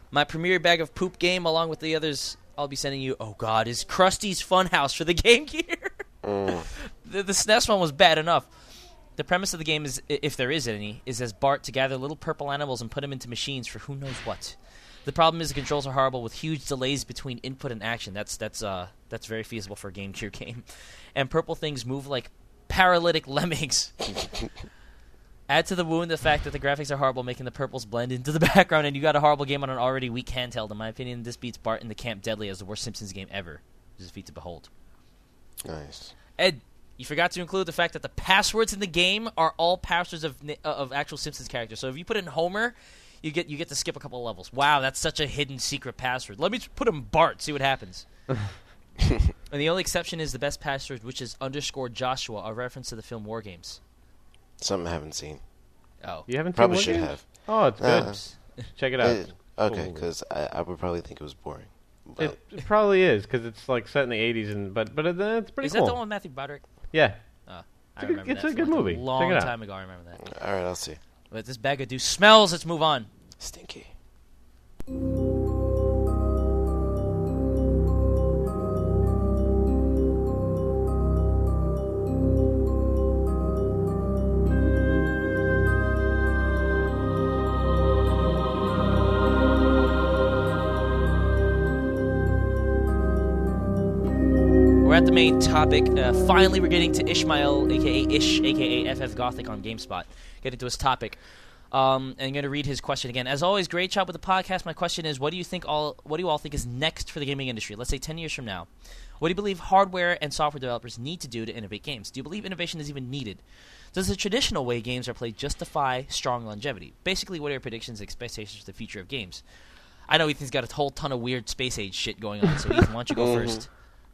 My premier bag of poop game, along with the others I'll be sending you, oh god, is Krusty's Funhouse for the Game Gear. The SNES one was bad enough. The premise of the game is, if there is any, is as Bart to gather little purple animals and put them into machines for who knows what. The problem is the controls are horrible with huge delays between input and action. That's very feasible for a Game Gear game. And purple things move like paralytic lemmings. Add to the wound the fact that the graphics are horrible, making the purples blend into the background, and you got a horrible game on an already weak handheld. In my opinion, this beats Bart in the Camp Deadly as the worst Simpsons game ever. It is a feat to behold. Nice. Ed, you forgot to include the fact that the passwords in the game are all passwords of actual Simpsons characters. So if you put in Homer, you get to skip a couple of levels. Wow, that's such a hidden secret password. Let me put in Bart, see what happens. And the only exception is the best password, which is _Joshua, a reference to the film War Games. Something I haven't seen. Oh, you haven't probably seen should have. Oh, it's good. Check it out. Okay, because I would probably think it was boring. But it probably is because it's like set in the 80s, but it's pretty cool. Is that the one with Matthew Broderick? Yeah. I remember it's that a good like movie. A long time ago, I remember that. All right, I'll see. But this bag of dew smells. Let's move on. Stinky. At the main topic, finally we're getting to Ishmael, a.k.a. Ish, a.k.a. FF Gothic on GameSpot. Getting to his topic. And I'm going to read his question again. As always, great job with the podcast. My question is, what do you all think is next for the gaming industry? Let's say 10 years from now. What do you believe hardware and software developers need to do to innovate games? Do you believe innovation is even needed? Does the traditional way games are played justify strong longevity? Basically, what are your predictions and expectations for the future of games? I know Ethan's got a whole ton of weird space age shit going on, so Ethan, why don't you go first?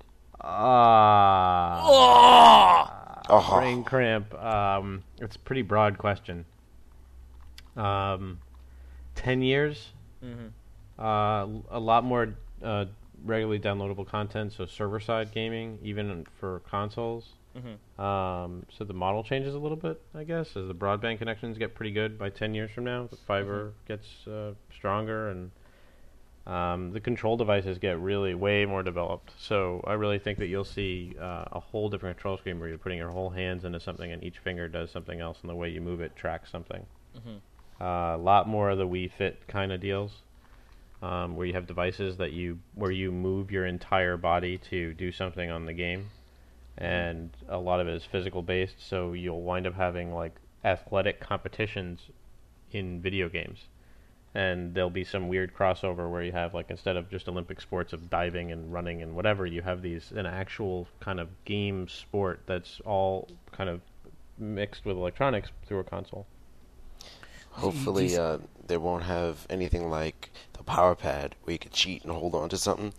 Brain cramp. It's a pretty broad question. 10 years. Mm-hmm. A lot more regularly downloadable content, so server-side gaming, even for consoles. Mm-hmm. So the model changes a little bit, I guess, as the broadband connections get pretty good by 10 years from now. The fiber gets stronger, and the control devices get really way more developed. So I really think that you'll see a whole different control scheme where you're putting your whole hands into something and each finger does something else, and the way you move it tracks something. Mm-hmm. A lot more of the Wii Fit kind of deals, where you have devices where you move your entire body to do something on the game, and a lot of it is physical based. So you'll wind up having like athletic competitions in video games. And there'll be some weird crossover where you have, like, instead of just Olympic sports of diving and running and whatever, you have an actual kind of game sport that's all kind of mixed with electronics through a console. Hopefully, they won't have anything like the power pad where you can cheat and hold on to something.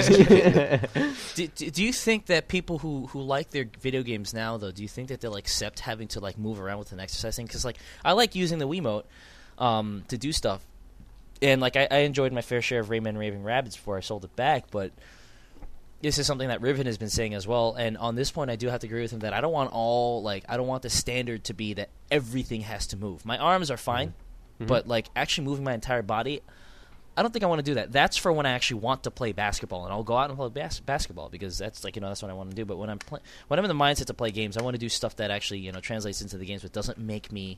Do you think that people who like their video games now, though, do you think that they'll accept having to, like, move around with an exercise thing? Because, like, I like using the Wiimote to do stuff. And, like, I enjoyed my fair share of Rayman Raving Rabbids before I sold it back, but this is something that Riven has been saying as well. And on this point, I do have to agree with him that I don't want the standard to be that everything has to move. My arms are fine, mm-hmm. but, like, actually moving my entire body, I don't think I want to do that. That's for when I actually want to play basketball, and I'll go out and play basketball because that's, like, that's what I want to do. But when I'm in the mindset to play games, I want to do stuff that actually, translates into the games, but doesn't make me,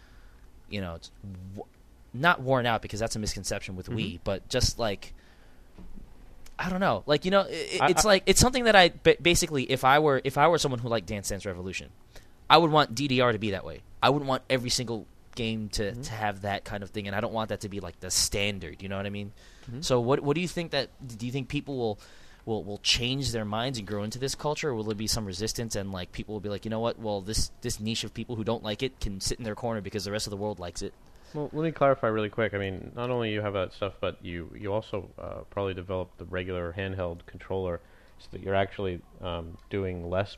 not worn out, because that's a misconception with Wii, but just, like, I don't know, like, it's something that I basically, if I were someone who liked Dance Dance Revolution, I would want DDR to be that way. I wouldn't want every single game to have that kind of thing, and I don't want that to be, like, the standard. You know what I mean? Mm-hmm. So what do you think do you think people will change their minds and grow into this culture, or will there be some resistance and, like, people will be like, you know what? Well, this niche of people who don't like it can sit in their corner because the rest of the world likes it. Well, let me clarify really quick. I mean, not only you have that stuff, but you also probably developed the regular handheld controller so that you're actually doing less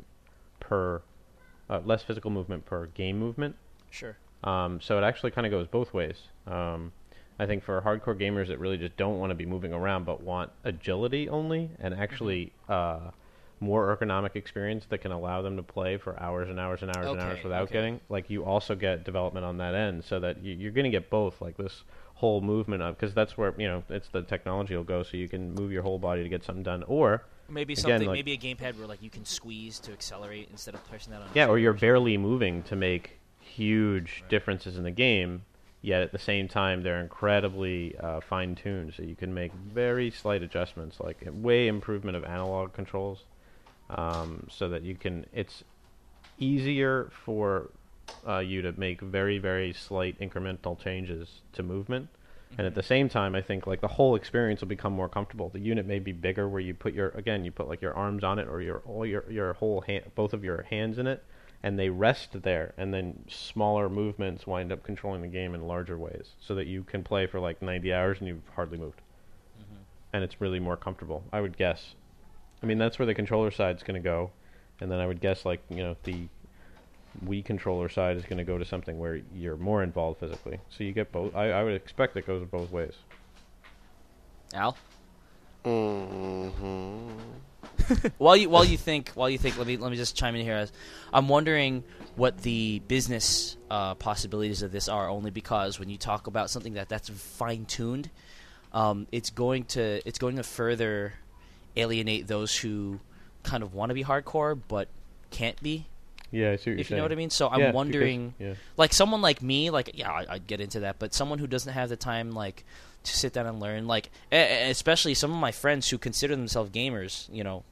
physical movement per game movement. Sure. So it actually kind of goes both ways. I think for hardcore gamers that really just don't want to be moving around but want agility only, and actually more ergonomic experience that can allow them to play for hours and hours and hours and hours without getting, like, you also get development on that end, so that you're going to get both, like, this whole movement of, because that's where, it's the technology will go, so you can move your whole body to get something done, or maybe something, maybe a gamepad where, like, you can squeeze to accelerate instead of pushing that on. Yeah, or you're barely moving to make huge differences in the game, yet at the same time they're incredibly fine-tuned, so you can make very slight adjustments, like way improvement of analog controls, so that you can. It's easier for you to make very, very slight incremental changes to movement, and at the same time, I think like the whole experience will become more comfortable. The unit may be bigger, where you put like your arms on it, or your whole hand, both of your hands in it, and they rest there, and then smaller movements wind up controlling the game in larger ways, so that you can play for like 90 hours and you've hardly moved. And it's really more comfortable, I would guess. I mean, that's where the controller side's going to go, and then I would guess, like, the Wii controller side is going to go to something where you're more involved physically. So you get both. I would expect it goes both ways. Al? Mm-hmm. While you think, let me just chime in here. I'm wondering what the business possibilities of this are. Only because when you talk about something that's fine tuned, it's going to further alienate those who kind of want to be hardcore but can't be. Yeah, I see what you're saying. If you know what I mean. So I'm wondering, like someone like me, like I'd get into that, but someone who doesn't have the time, like, to sit down and learn, like, especially some of my friends who consider themselves gamers,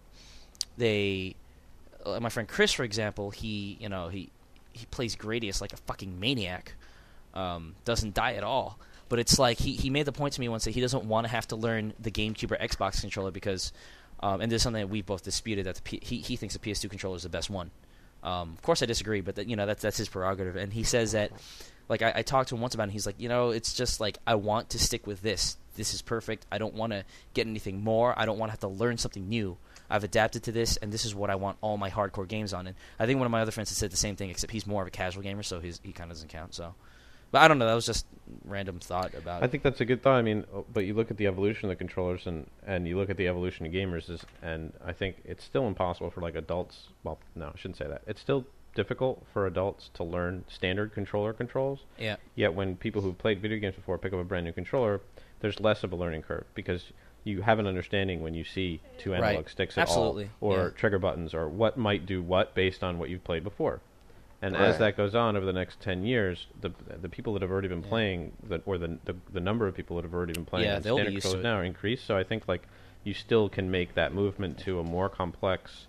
my friend Chris, for example, he plays Gradius like a fucking maniac, doesn't die at all. But it's like he made the point to me once that he doesn't want to have to learn the GameCube or Xbox controller because, and there's something that we both disputed, that he thinks the PS2 controller is the best one. Of course, I disagree, but that's his prerogative. And he says that, like, I talked to him once about it, and he's like, it's just like, I want to stick with this. This is perfect. I don't want to get anything more. I don't want to have to learn something new. I've adapted to this, and this is what I want all my hardcore games on. And I think one of my other friends has said the same thing, except he's more of a casual gamer, so he kind of doesn't count. So, but I don't know. That was just random thought about it. I think that's a good thought. I mean, but you look at the evolution of the controllers, and you look at the evolution of gamers, and I think it's still impossible for, like, adults. Well, no, I shouldn't say that. It's still difficult for adults to learn standard controller controls. Yeah. Yet when people who've played video games before pick up a brand new controller, there's less of a learning curve because you have an understanding when you see two analog sticks at all, or trigger buttons, or what might do what based on what you've played before. And as that goes on over the next 10 years, the people that have already been playing, the number of people that have already been playing standard controllers now increase. So I think, like, you still can make that movement to a more complex.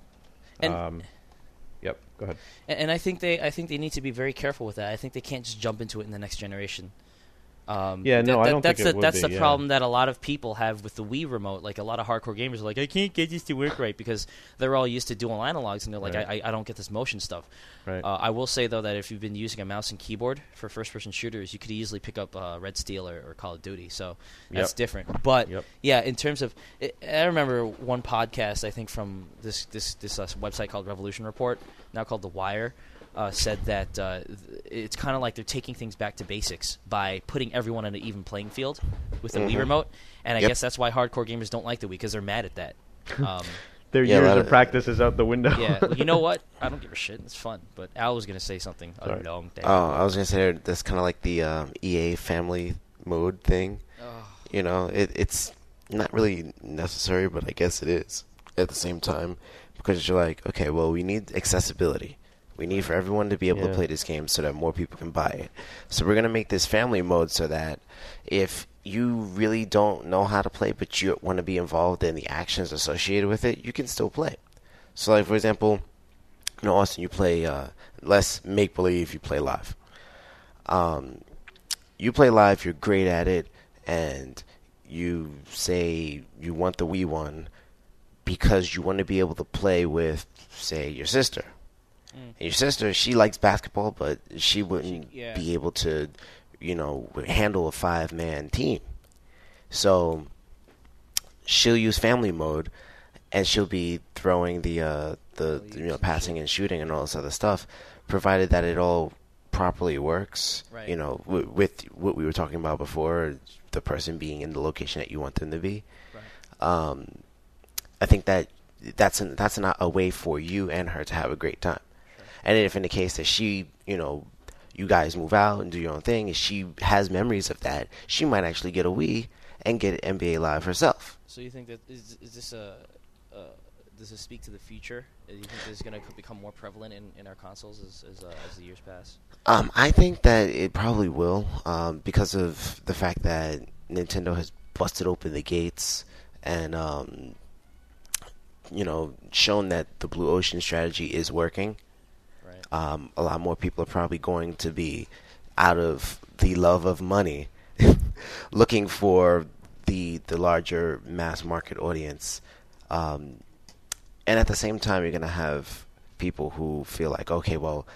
Yep, go ahead. And I think they need to be very careful with that. I think they can't just jump into it in the next generation. I don't think it would that's the problem that a lot of people have with the Wii remote. Like, a lot of hardcore gamers are like, I can't get this to work right, because they're all used to dual analogs, and they're like, I don't get this motion stuff. Right. I will say, though, that if you've been using a mouse and keyboard for first-person shooters, you could easily pick up Red Steel or Call of Duty, so that's different. But, in terms of... I remember one podcast, I think, from this website called Revolution Report, now called The Wire, said that it's kind of like they're taking things back to basics by putting everyone on an even playing field with the Wii remote, and I guess that's why hardcore gamers don't like the Wii, because they're mad at that. Their years of practice is out the window. Yeah, you know what? I don't give a shit. It's fun. But Al was going to say something. I was going to say that's kind of like the EA family mode thing. Oh. It's not really necessary, but I guess it is at the same time, because you're like, okay, well, we need accessibility. We need for everyone to be able to play this game so that more people can buy it. So we're going to make this family mode so that if you really don't know how to play but you want to be involved in the actions associated with it, you can still play. So, like, for example, Austin, you play less make-believe, you play live. You play live, you're great at it, and you say you want the Wii one because you want to be able to play with, say, your sister. And your sister, she likes basketball, but she wouldn't be able to, handle a 5-man team. So she'll use family mode, and she'll be throwing the passing and shooting and all this other stuff, provided that it all properly works. Right. With what we were talking about before, the person being in the location that you want them to be. Right. I think that that's not a way for you and her to have a great time. Sure. And if in the case that she, you guys move out and do your own thing, and she has memories of that, she might actually get a Wii and get NBA Live herself. So you think that is this does this speak to the future? Do you think this is going to become more prevalent in our consoles as the years pass? I think that it probably will, because of the fact that Nintendo has busted open the gates and shown that the Blue Ocean strategy is working. Right. A lot more people are probably going to be out of the love of money looking for the larger mass market audience. And at the same time, you're going to have people who feel like, okay, well,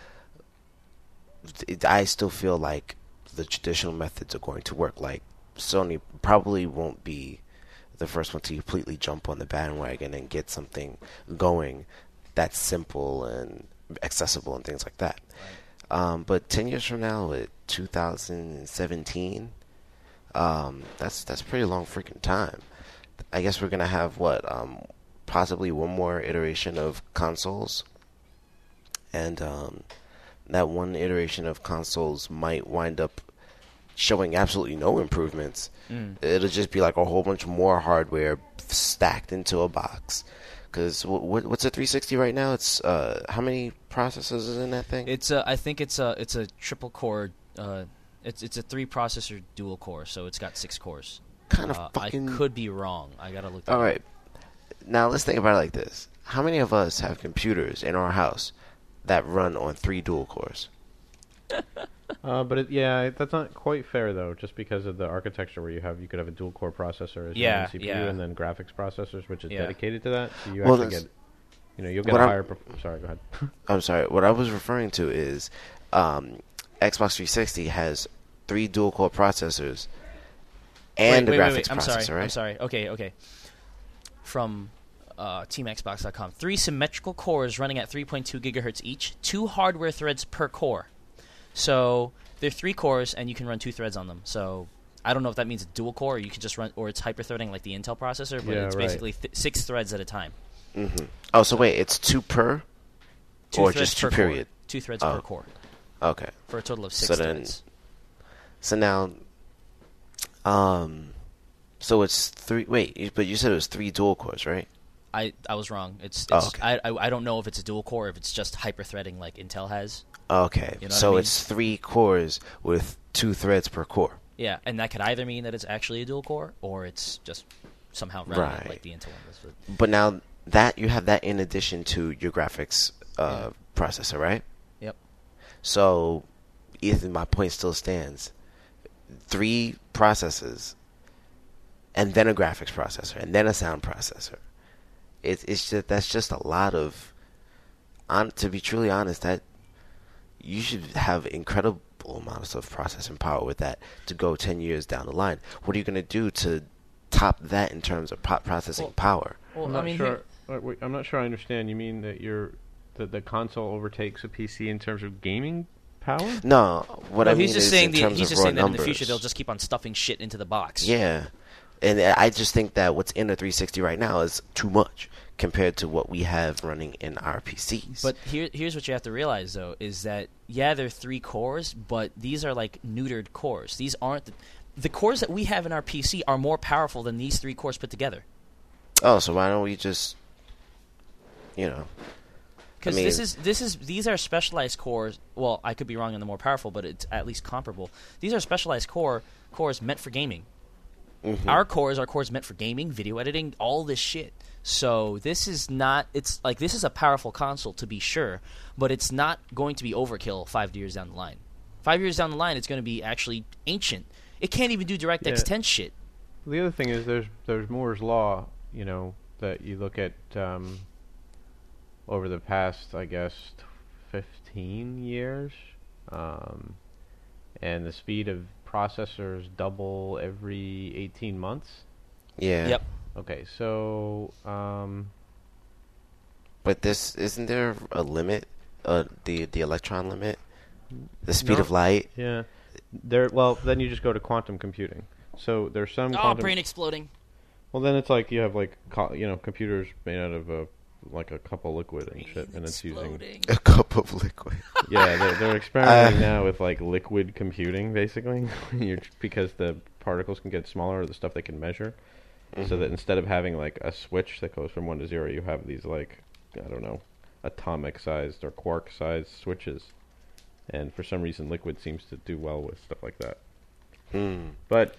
I still feel like the traditional methods are going to work. Like, Sony probably won't be the first one to completely jump on the bandwagon and get something going that's simple and accessible and things like that. Right. But 10 years from now, at 2017, that's a pretty long freaking time. I guess we're going to have, possibly one more iteration of consoles, and that one iteration of consoles might wind up showing absolutely no improvements. It'll just be like a whole bunch more hardware stacked into a box. Because what's a 360 right now? It's how many processors is in that thing? It's I think it's a triple core. It's a 3 processor dual core, so it's got 6 cores. Kind of fucking. I could be wrong. I gotta look. All right. Now, let's think about it like this. How many of us have computers in our house that run on 3 dual cores? But that's not quite fair, though, just because of the architecture where you could have a dual-core processor as your own CPU and then graphics processors, which is dedicated to that. So you actually get, you'll get a higher... Sorry, go ahead. I'm sorry. What I was referring to is Xbox 360 has 3 dual-core processors and a graphics processor, right? I'm sorry. Okay. From TeamXbox.com. 3 symmetrical cores running at 3.2 gigahertz each, 2 hardware threads per core. So they're 3 cores, and you can run 2 threads on them. So I don't know if that means a dual core, or you can just run, or it's hyper-threading like the Intel processor, but it's basically 6 threads at a time. Mm-hmm. Oh, so wait, it's 2 per? 2 or just 2 period? Core. 2 threads per core. Okay. For a total of 6 threads. So now, so it's 3. Wait, but you said it was 3 dual cores, right? I was wrong. It's okay. I don't know if it's a dual core or if it's just hyper-threading like Intel has. Okay, so it's 3 cores with 2 threads per core. Yeah, and that could either mean that it's actually a dual core or it's just somehow running like the Intel one does. But now that you have that in addition to your graphics processor, right? Yep. So, Ethan, my point still stands. 3 processors, and then a graphics processor, and then a sound processor. That's just a lot of. To be truly honest, that you should have incredible amounts of processing power with that to go 10 years down the line. What are you going to do to top that in terms of processing power? Well, I'm not sure. I'm not sure I understand. You mean that the console overtakes a PC in terms of gaming power? No, I mean he's just saying that in the future they'll just keep on stuffing shit into the box. Yeah. And I just think that what's in the 360 right now is too much compared to what we have running in our PCs. But here's what you have to realize, though, is that, they're 3 cores, but these are like neutered cores. These aren't... The cores that we have in our PC are more powerful than these 3 cores put together. Oh, so why don't we just... Because these are specialized cores. Well, I could be wrong on the more powerful, but it's at least comparable. These are specialized cores meant for gaming. Mm-hmm. Our cores are cores meant for gaming, video editing, all this shit. So this is not. It's like this is a powerful console to be sure, but it's not going to be overkill 5 years down the line. 5 years down the line, it's going to be actually ancient. It can't even do DirectX 10 shit. The other thing is there's Moore's law. That you look at over the past, I guess, 15 years, and the speed of processors double every 18 months. Yeah. Yep. Okay, so but isn't there a limit? The electron limit, the speed of light. Yeah. Then you just go to quantum computing. So there's some. Brain exploding. Well, then it's like you have computers made out of like a cup of liquid and shit, and it's using a cup of liquid. Yeah, they're experimenting now with like liquid computing, basically, because the particles can get smaller, or the stuff they can measure, so that instead of having like a switch that goes from 1 to 0, you have these like, I don't know, atomic-sized or quark-sized switches. And for some reason, liquid seems to do well with stuff like that. But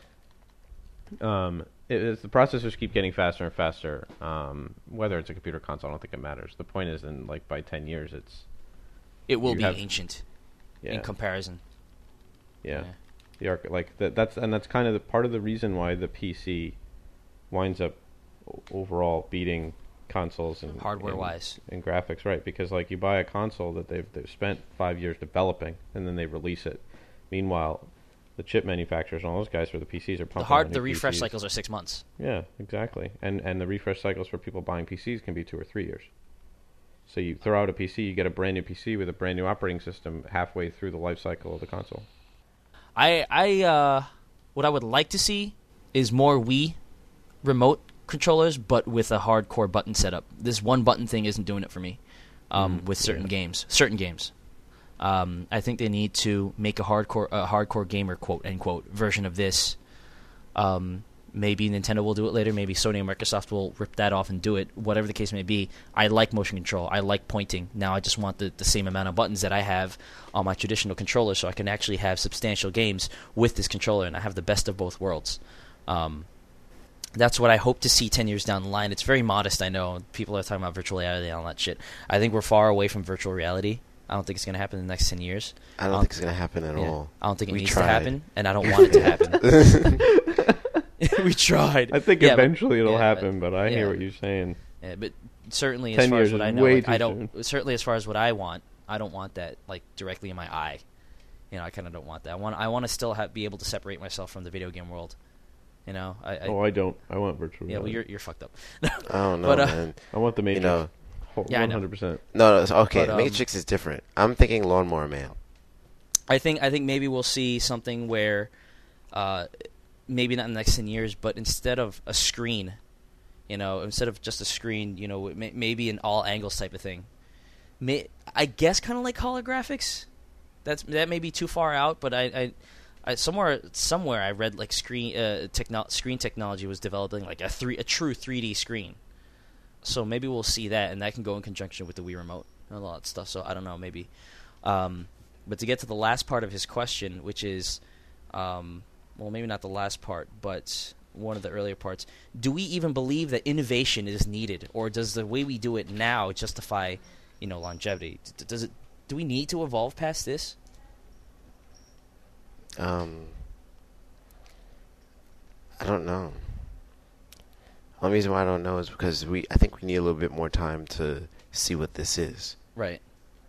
the processors keep getting faster and faster. Whether it's a computer console, I don't think it matters. The point is, by 10 years, it will be ancient in comparison. Yeah. That's kind of part of the reason why the PC winds up overall beating consoles and hardware-wise and graphics, right? Because like you buy a console that they've spent 5 years developing, and then they release it. Meanwhile, the chip manufacturers and all those guys for the PCs are pumping the refresh cycles are 6 months. Yeah, exactly. And the refresh cycles for people buying PCs can be 2 or 3 years. So you throw out a PC, you get a brand new PC with a brand new operating system halfway through the life cycle of the console. What I would like to see is more Wii remote controllers, but with a hardcore button setup. This one button thing isn't doing it for me with certain games. I think they need to make a hardcore gamer, quote unquote, version of this. Maybe Nintendo will do it later. Maybe Sony and Microsoft will rip that off and do it. Whatever the case may be, I like motion control. I like pointing. Now I just want the same amount of buttons that I have on my traditional controller, so I can actually have substantial games with this controller, and I have the best of both worlds. That's what I hope to see 10 years down the line. It's very modest, I know. People are talking about virtual reality and all that shit. I think we're far away from virtual reality. I don't think it's going to happen in the next 10 years. I don't think it's going to happen at all. I don't think it needs to happen, and I don't want it to happen. We tried. I think eventually it'll happen, but I hear what you're saying. Yeah, but certainly as far as what I know, like, I don't. Certainly as far as what I want, I don't want that like directly in my eye. I kind of don't want that. I want to still be able to separate myself from the video game world. I don't. I want virtual reality. Yeah, well, you're fucked up. I don't know, man. I want the Matrix. 100%. No, okay. But, Matrix is different. I'm thinking Lawnmower Man. I think maybe we'll see something where, maybe not in the next 10 years, but instead of a screen, instead of just a screen, maybe an all angles type of thing. I guess kind of like holographics. That may be too far out, but I somewhere I read like screen technology was developing like a true 3D screen. So maybe we'll see that, and that can go in conjunction with the Wii Remote and a lot of stuff. So I don't know, maybe. But to get to the last part of his question, which is, maybe not the last part, but one of the earlier parts. Do we even believe that innovation is needed, or does the way we do it now justify, longevity? Do we need to evolve past this? I don't know. The only reason why I don't know is because I think we need a little bit more time to see what this is. Right.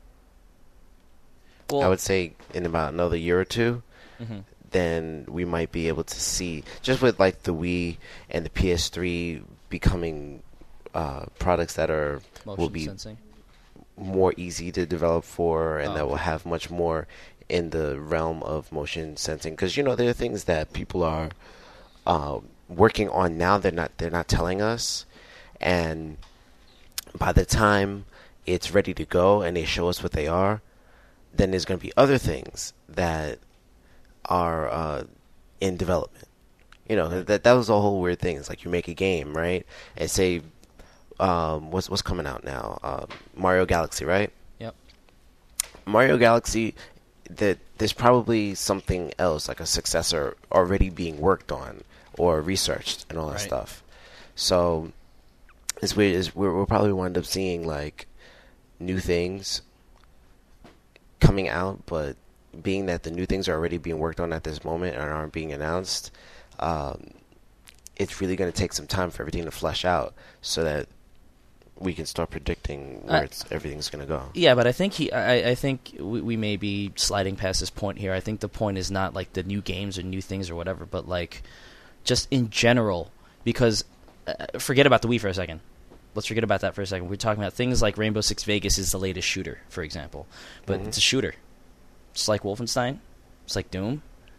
Well, I would say in about another year or two, then we might be able to see, just with like the Wii and the PS3 becoming products that will be sensing. More easy to develop for, and that will have much more in the realm of motion sensing. Because there are things that people are working on now. They're not telling us, and by the time it's ready to go and they show us what they are, then there's going to be other things that are in development. That was the whole weird thing. It's like you make a game, right? And say, what's coming out now? Mario Galaxy, right? Yep. Mario Galaxy, there's probably something else, like a successor, already being worked on or researched and all that stuff. So it's weird. We'll probably wind up seeing like new things coming out, but being that the new things are already being worked on at this moment and aren't being announced, it's really going to take some time for everything to flesh out so that we can start predicting where everything's going to go. Yeah, but I think I think we may be sliding past this point here. I think the point is not like the new games or new things or whatever, but like just in general, because forget about the Wii for a second. Let's forget about that for a second. We're talking about things like Rainbow Six Vegas is the latest shooter, for example. But it's a shooter. It's like Wolfenstein. It's like Doom.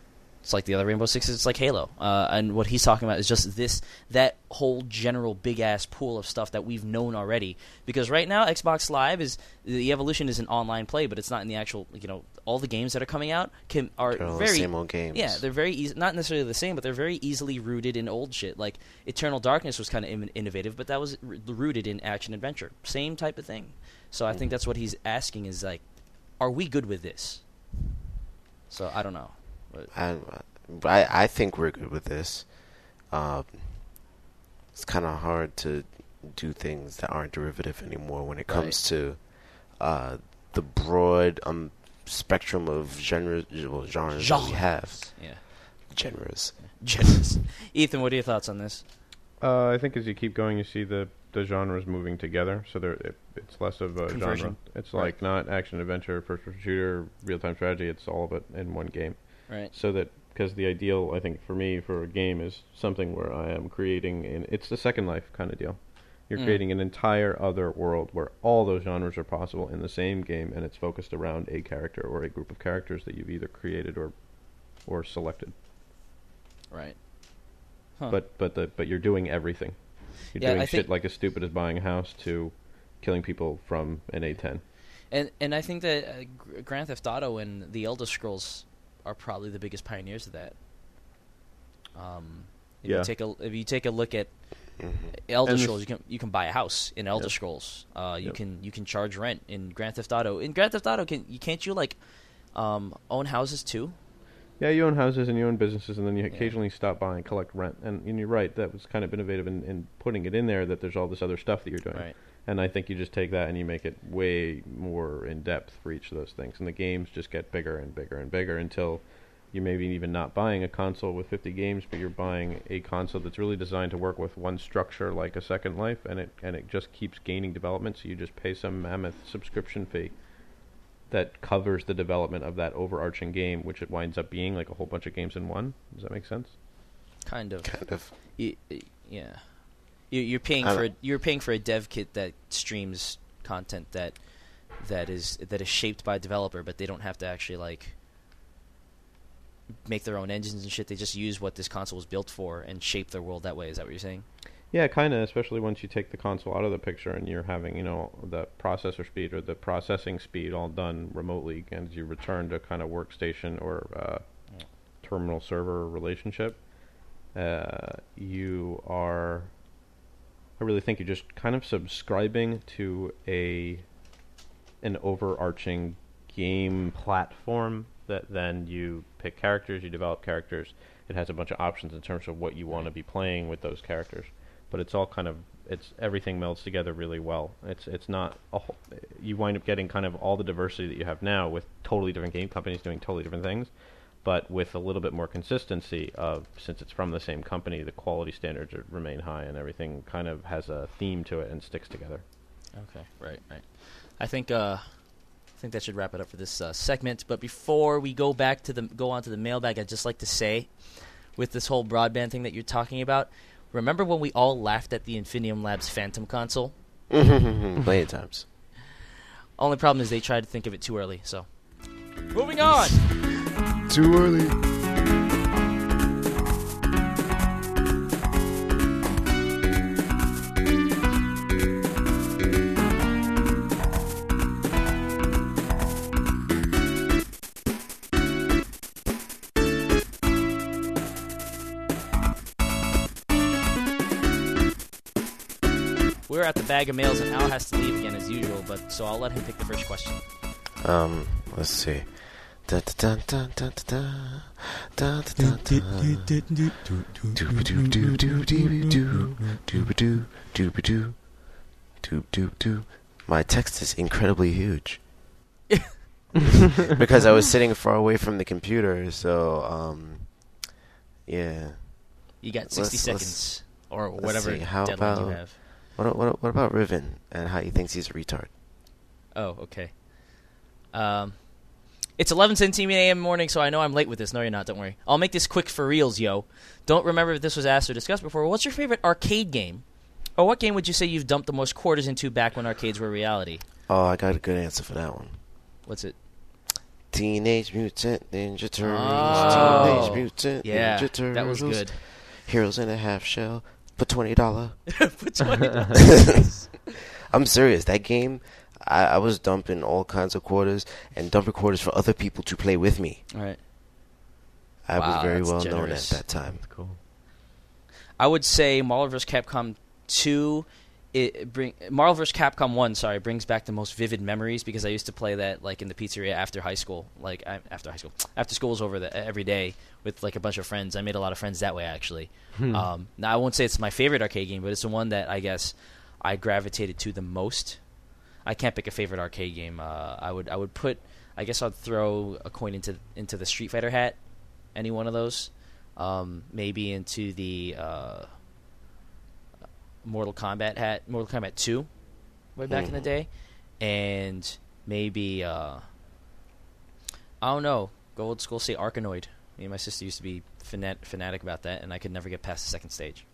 It's like the other Rainbow Sixes. It's like Halo. And what he's talking about is just that whole general big-ass pool of stuff that we've known already. Because right now, Xbox Live the evolution is an online play, but it's not in the actual, all the games that are coming out are very... same old games. Yeah, they're very easy, not necessarily the same, but they're very easily rooted in old shit. Like, Eternal Darkness was kind of innovative, but that was rooted in action-adventure. Same type of thing. So I think that's what he's asking is, like, are we good with this? So, I don't know. I think we're good with this. It's kind of hard to do things that aren't derivative anymore when it comes to the broad spectrum of genres that we have. Yeah. Genres. Ethan, what are your thoughts on this? I think as you keep going, you see the genres moving together. So it's less of a genre. It's like not action adventure, first-person shooter, real-time strategy. It's all of it in one game. Right. So that, because the ideal, I think, for me, for a game is something where I am creating, it's the Second Life kind of deal. You're creating an entire other world where all those genres are possible in the same game, and it's focused around a character or a group of characters that you've either created or selected. Right. Huh. But you're doing everything. You're doing shit like as stupid as buying a house to killing people from an A10. And I think that Grand Theft Auto and the Elder Scrolls are probably the biggest pioneers of that. If you take a look at Elder Scrolls, you can buy a house in Elder Scrolls. You can charge rent in Grand Theft Auto. In Grand Theft Auto, can't you own houses too? Yeah, you own houses and you own businesses, and then you occasionally stop by and collect rent. And you're right, that was kind of innovative in putting it in there, that there's all this other stuff that you're doing. Right. And I think you just take that and you make it way more in-depth for each of those things. And the games just get bigger and bigger and bigger until you're maybe even not buying a console with 50 games, but you're buying a console that's really designed to work with one structure like a Second Life, and it just keeps gaining development, so you just pay some mammoth subscription fee that covers the development of that overarching game, which it winds up being like a whole bunch of games in one. Does that make sense? Kind of. Yeah. You're paying for a dev kit that streams content that is shaped by a developer, but they don't have to actually make their own engines and shit. They just use what this console was built for and shape their world that way. Is that what you're saying? Yeah, kind of, especially once you take the console out of the picture and you're having, the processor speed or the processing speed all done remotely, and as you return to kind of workstation or terminal server relationship, you are... I really think you're just kind of subscribing to an overarching game platform that then you pick characters, you develop characters. It has a bunch of options in terms of what you want to be playing with those characters. But it's all everything melds together really well. It's not you wind up getting kind of all the diversity that you have now with totally different game companies doing totally different things, but with a little bit more consistency since it's from the same company, the quality standards remain high and everything kind of has a theme to it and sticks together. Okay, right. I think that should wrap it up for this segment. But before we go on to the mailbag, I'd just like to say, with this whole broadband thing that you're talking about, remember when we all laughed at the Infinium Labs Phantom console? Plenty of times. Only problem is they tried to think of it too early. So, moving on. Too early. We're at the bag of mails, and Al has to leave again as usual, so I'll let him pick the first question. Let's see. My text is incredibly huge. Because I was sitting far away from the computer, so yeah. You got 60 seconds or whatever deadline you have. What about Riven and how he thinks he's a retard? Oh, okay. It's 11:17 a.m. morning, so I know I'm late with this. No, you're not. Don't worry. I'll make this quick for reals, yo. Don't remember if this was asked or discussed before. What's your favorite arcade game? Or what game would you say you've dumped the most quarters into back when arcades were reality? Oh, I got a good answer for that one. What's it? Teenage Mutant Ninja Turtles. Oh. Teenage Mutant Yeah, Ninja Turtles. that was good. Heroes in a Half Shell for $20. For $20. I'm serious. That game, I was dumping all kinds of quarters and dumping quarters for other people to play with me. All right. I was very well known at that time. That's cool. I would say Marvel vs. Capcom 2... Marvel vs. Capcom 1, brings back the most vivid memories because I used to play that like in the pizzeria after school after school was over every day with like a bunch of friends. I made a lot of friends that way actually. Now I won't say it's my favorite arcade game, but it's the one that I guess I gravitated to the most. I can't pick a favorite arcade game. I would I guess I'd throw a coin into the Street Fighter hat, any one of those, maybe into the Mortal Kombat 2 way back in the day, and maybe I don't know, go old school, say Arkanoid. Me and my sister used to be fanatic about that, and I could never get past the second stage.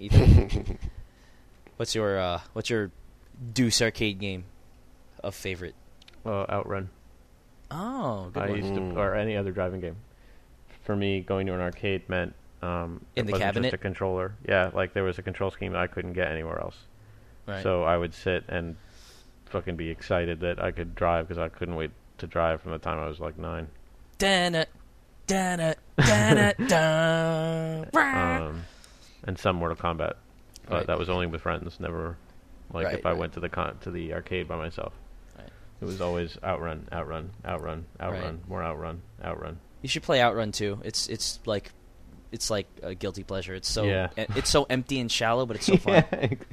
What's your Deuce arcade game of favorite? Outrun. Oh, good one. Used to, or any other driving game. For me, going to an arcade meant in the cabinet, just a controller. Yeah, like there was a control scheme that I couldn't get anywhere else. Right. So I would sit and fucking be excited that I could drive because I couldn't wait to drive from the time I was like 9. And some Mortal Kombat, but right. That was only with friends. Never, like right, if I went to the arcade by myself. Right. It was always outrun, Right. more outrun. You should play Outrun too. It's like a guilty pleasure. It's so it's so empty and shallow, but it's so fun.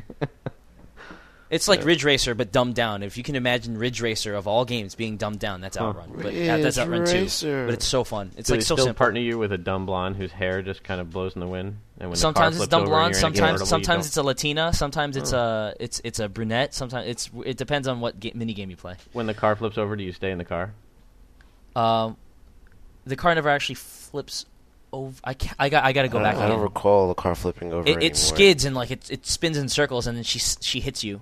It's like Ridge Racer, but dumbed down. If you can imagine Ridge Racer of all games being dumbed down, that's Outrun. But that's Outrun too. But it's so fun. It's like so simple. Partner you with a dumb blonde whose hair just kind of blows in the wind, and when sometimes the car it's dumb blonde. Sometimes it's a Latina. Sometimes it's a brunette. Sometimes it depends on what mini game you play. When the car flips over, do you stay in the car? The car never actually flips over. I got to go back. I don't recall the car flipping over. It skids and like it spins in circles, and then she hits you.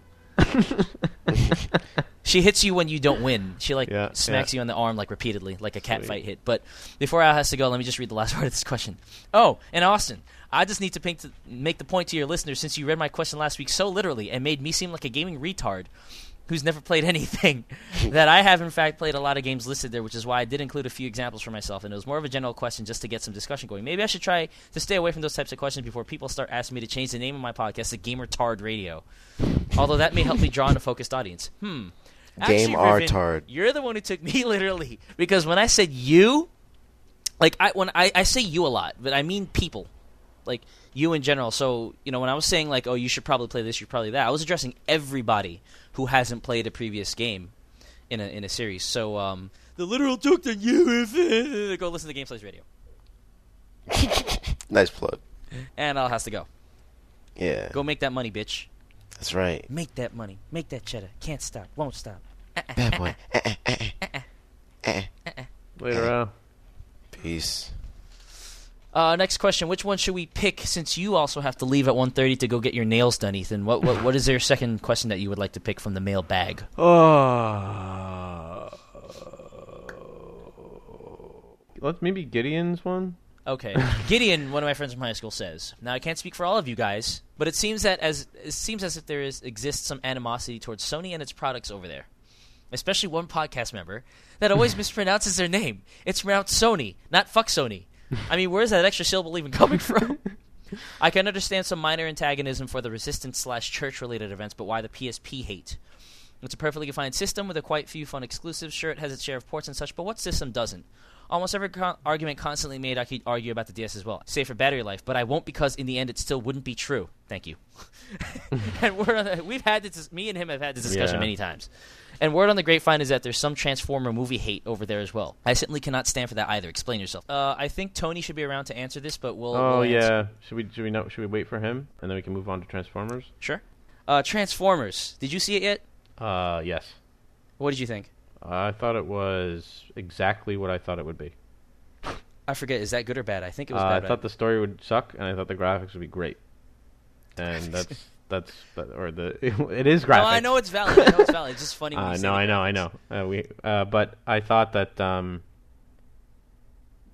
She hits you when you don't win. She smacks you on the arm like repeatedly, like a cat fight hit. But before Al has to go, let me just read the last part of this question. Oh, and Austin, I just need to make the point to your listeners, since you read my question last week so literally and made me seem like a gaming retard who's never played anything, that I have in fact played a lot of games listed there, which is why I did include a few examples for myself, and it was more of a general question just to get some discussion going. Maybe I should try to stay away from those types of questions before people start asking me to change the name of my podcast to Gamer Tard Radio. Although that may help me draw in a focused audience. Actually, Riven, Tard. You're the one who took me literally, because when I said you, like when I say you a lot, but I mean people. Like you in general. So, when I was saying like, oh, you should probably play this, you should probably that, I was addressing everybody who hasn't played a previous game in a series. So, the literal joke that you go listen to Gameplays Radio. Nice plug. And Al has to go. Yeah. Go make that money, bitch. That's right. Make that money. Make that cheddar. Can't stop. Won't stop. Bad boy. Later, Al. Peace. Next question. Which one should we pick, since you also have to leave at 1:30 to go get your nails done, Ethan? What is your second question that you would like to pick from the mail bag? Let's maybe Gideon's one. Okay. Gideon, one of my friends from high school, says, now I can't speak for all of you guys, but it seems as if there exists some animosity towards Sony and its products over there. Especially one podcast member that always mispronounces their name. It's pronounced Sony, not fuck Sony. I mean, where's that extra syllable even coming from? I can understand some minor antagonism for the resistance/church-related events, but why the PSP hate? It's a perfectly defined system with a quite few fun exclusives. Sure, it has its share of ports and such, but what system doesn't? Almost every argument constantly made, I could argue about the DS as well, save for battery life, but I won't, because in the end it still wouldn't be true. Thank you. And we've had this. Me and him have had this discussion many times. And word on the grapevine is that there's some Transformer movie hate over there as well. I certainly cannot stand for that either. Explain yourself. I think Tony should be around to answer this, but we'll. Yeah. Should we wait for him and then we can move on to Transformers? Sure. Transformers. Did you see it yet? Yes. What did you think? I thought it was exactly what I thought it would be. I forget. Is that good or bad? I think it was bad. I thought the story would suck, and I thought the graphics would be great. And it is graphics. No, I know it's valid. It's just funny when you say I know. But I thought that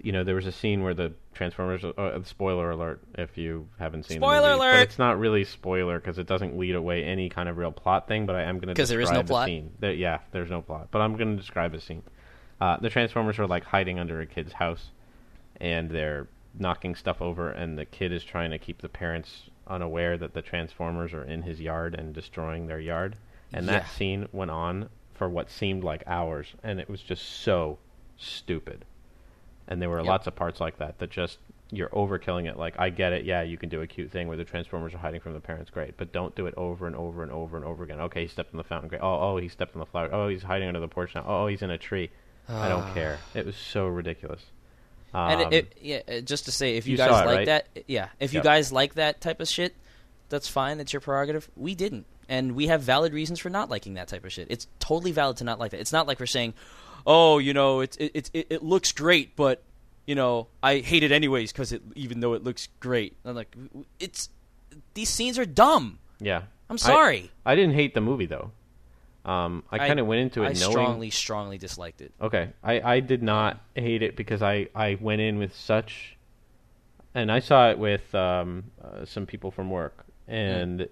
there was a scene where the Transformers. Spoiler alert! If you haven't seen spoiler the movie, alert, but it's not really spoiler because it doesn't lead away any kind of real plot thing. But I am going to describe there is no plot. the scene. There's no plot, but I'm going to describe a scene. The Transformers are like hiding under a kid's house, and they're knocking stuff over, and the kid is trying to keep the parents unaware that the Transformers are in his yard and destroying their yard. And that scene went on for what seemed like hours, and it was just so stupid. And there were lots of parts like that just, you're overkilling it. Like, I get it, you can do a cute thing where the Transformers are hiding from the parents, great, but don't do it over and over and over and over again. Okay, he stepped in the fountain, great. Oh, he stepped in the flower. Oh, he's hiding under the porch now. Oh, he's in a tree. I don't care. It was so ridiculous. And just to say, if you guys like that, if you guys like that type of shit, that's fine. It's your prerogative. We didn't, and we have valid reasons for not liking that type of shit. It's totally valid to not like that. It's not like we're saying, oh, it looks great, but I hate it anyways because even though it looks great, I'm like, these scenes are dumb. Yeah, I'm sorry. I didn't hate the movie though. I kind of went into it knowing... strongly disliked it. Okay. I did not hate it because I went in with such... And I saw it with some people from work. And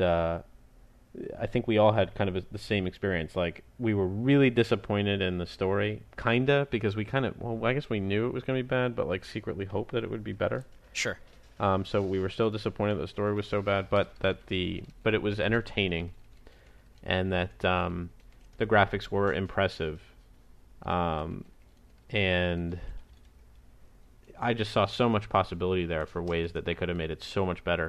I think we all had kind of the same experience. Like, we were really disappointed in the story, because we I guess we knew it was going to be bad, but, like, secretly hoped that it would be better. Sure. So we were still disappointed that the story was so bad, but it was entertaining. And that the graphics were impressive, and I just saw so much possibility there for ways that they could have made it so much better.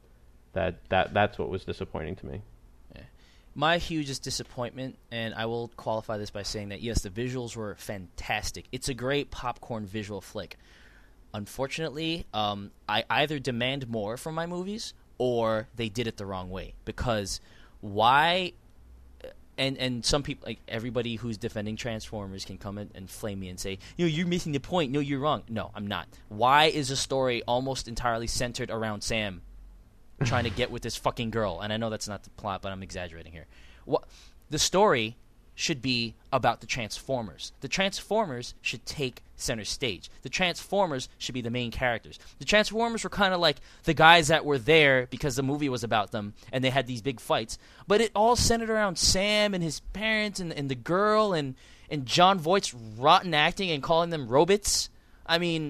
That's what was disappointing to me. Yeah. My hugest disappointment, and I will qualify this by saying that yes, the visuals were fantastic. It's a great popcorn visual flick. Unfortunately, I either demand more from my movies or they did it the wrong way. Because why? And some people, like everybody who's defending Transformers, can come in and flame me and say, you're missing the point. No, you're wrong. No, I'm not. Why is the story almost entirely centered around Sam trying to get with this fucking girl? And I know that's not the plot, but I'm exaggerating here. The story should be about the Transformers. The Transformers should take center stage. The Transformers should be the main characters. The Transformers were kind of like the guys that were there because the movie was about them, and they had these big fights. But it all centered around Sam and his parents and the girl and Jon Voight's rotten acting and calling them robots. I mean,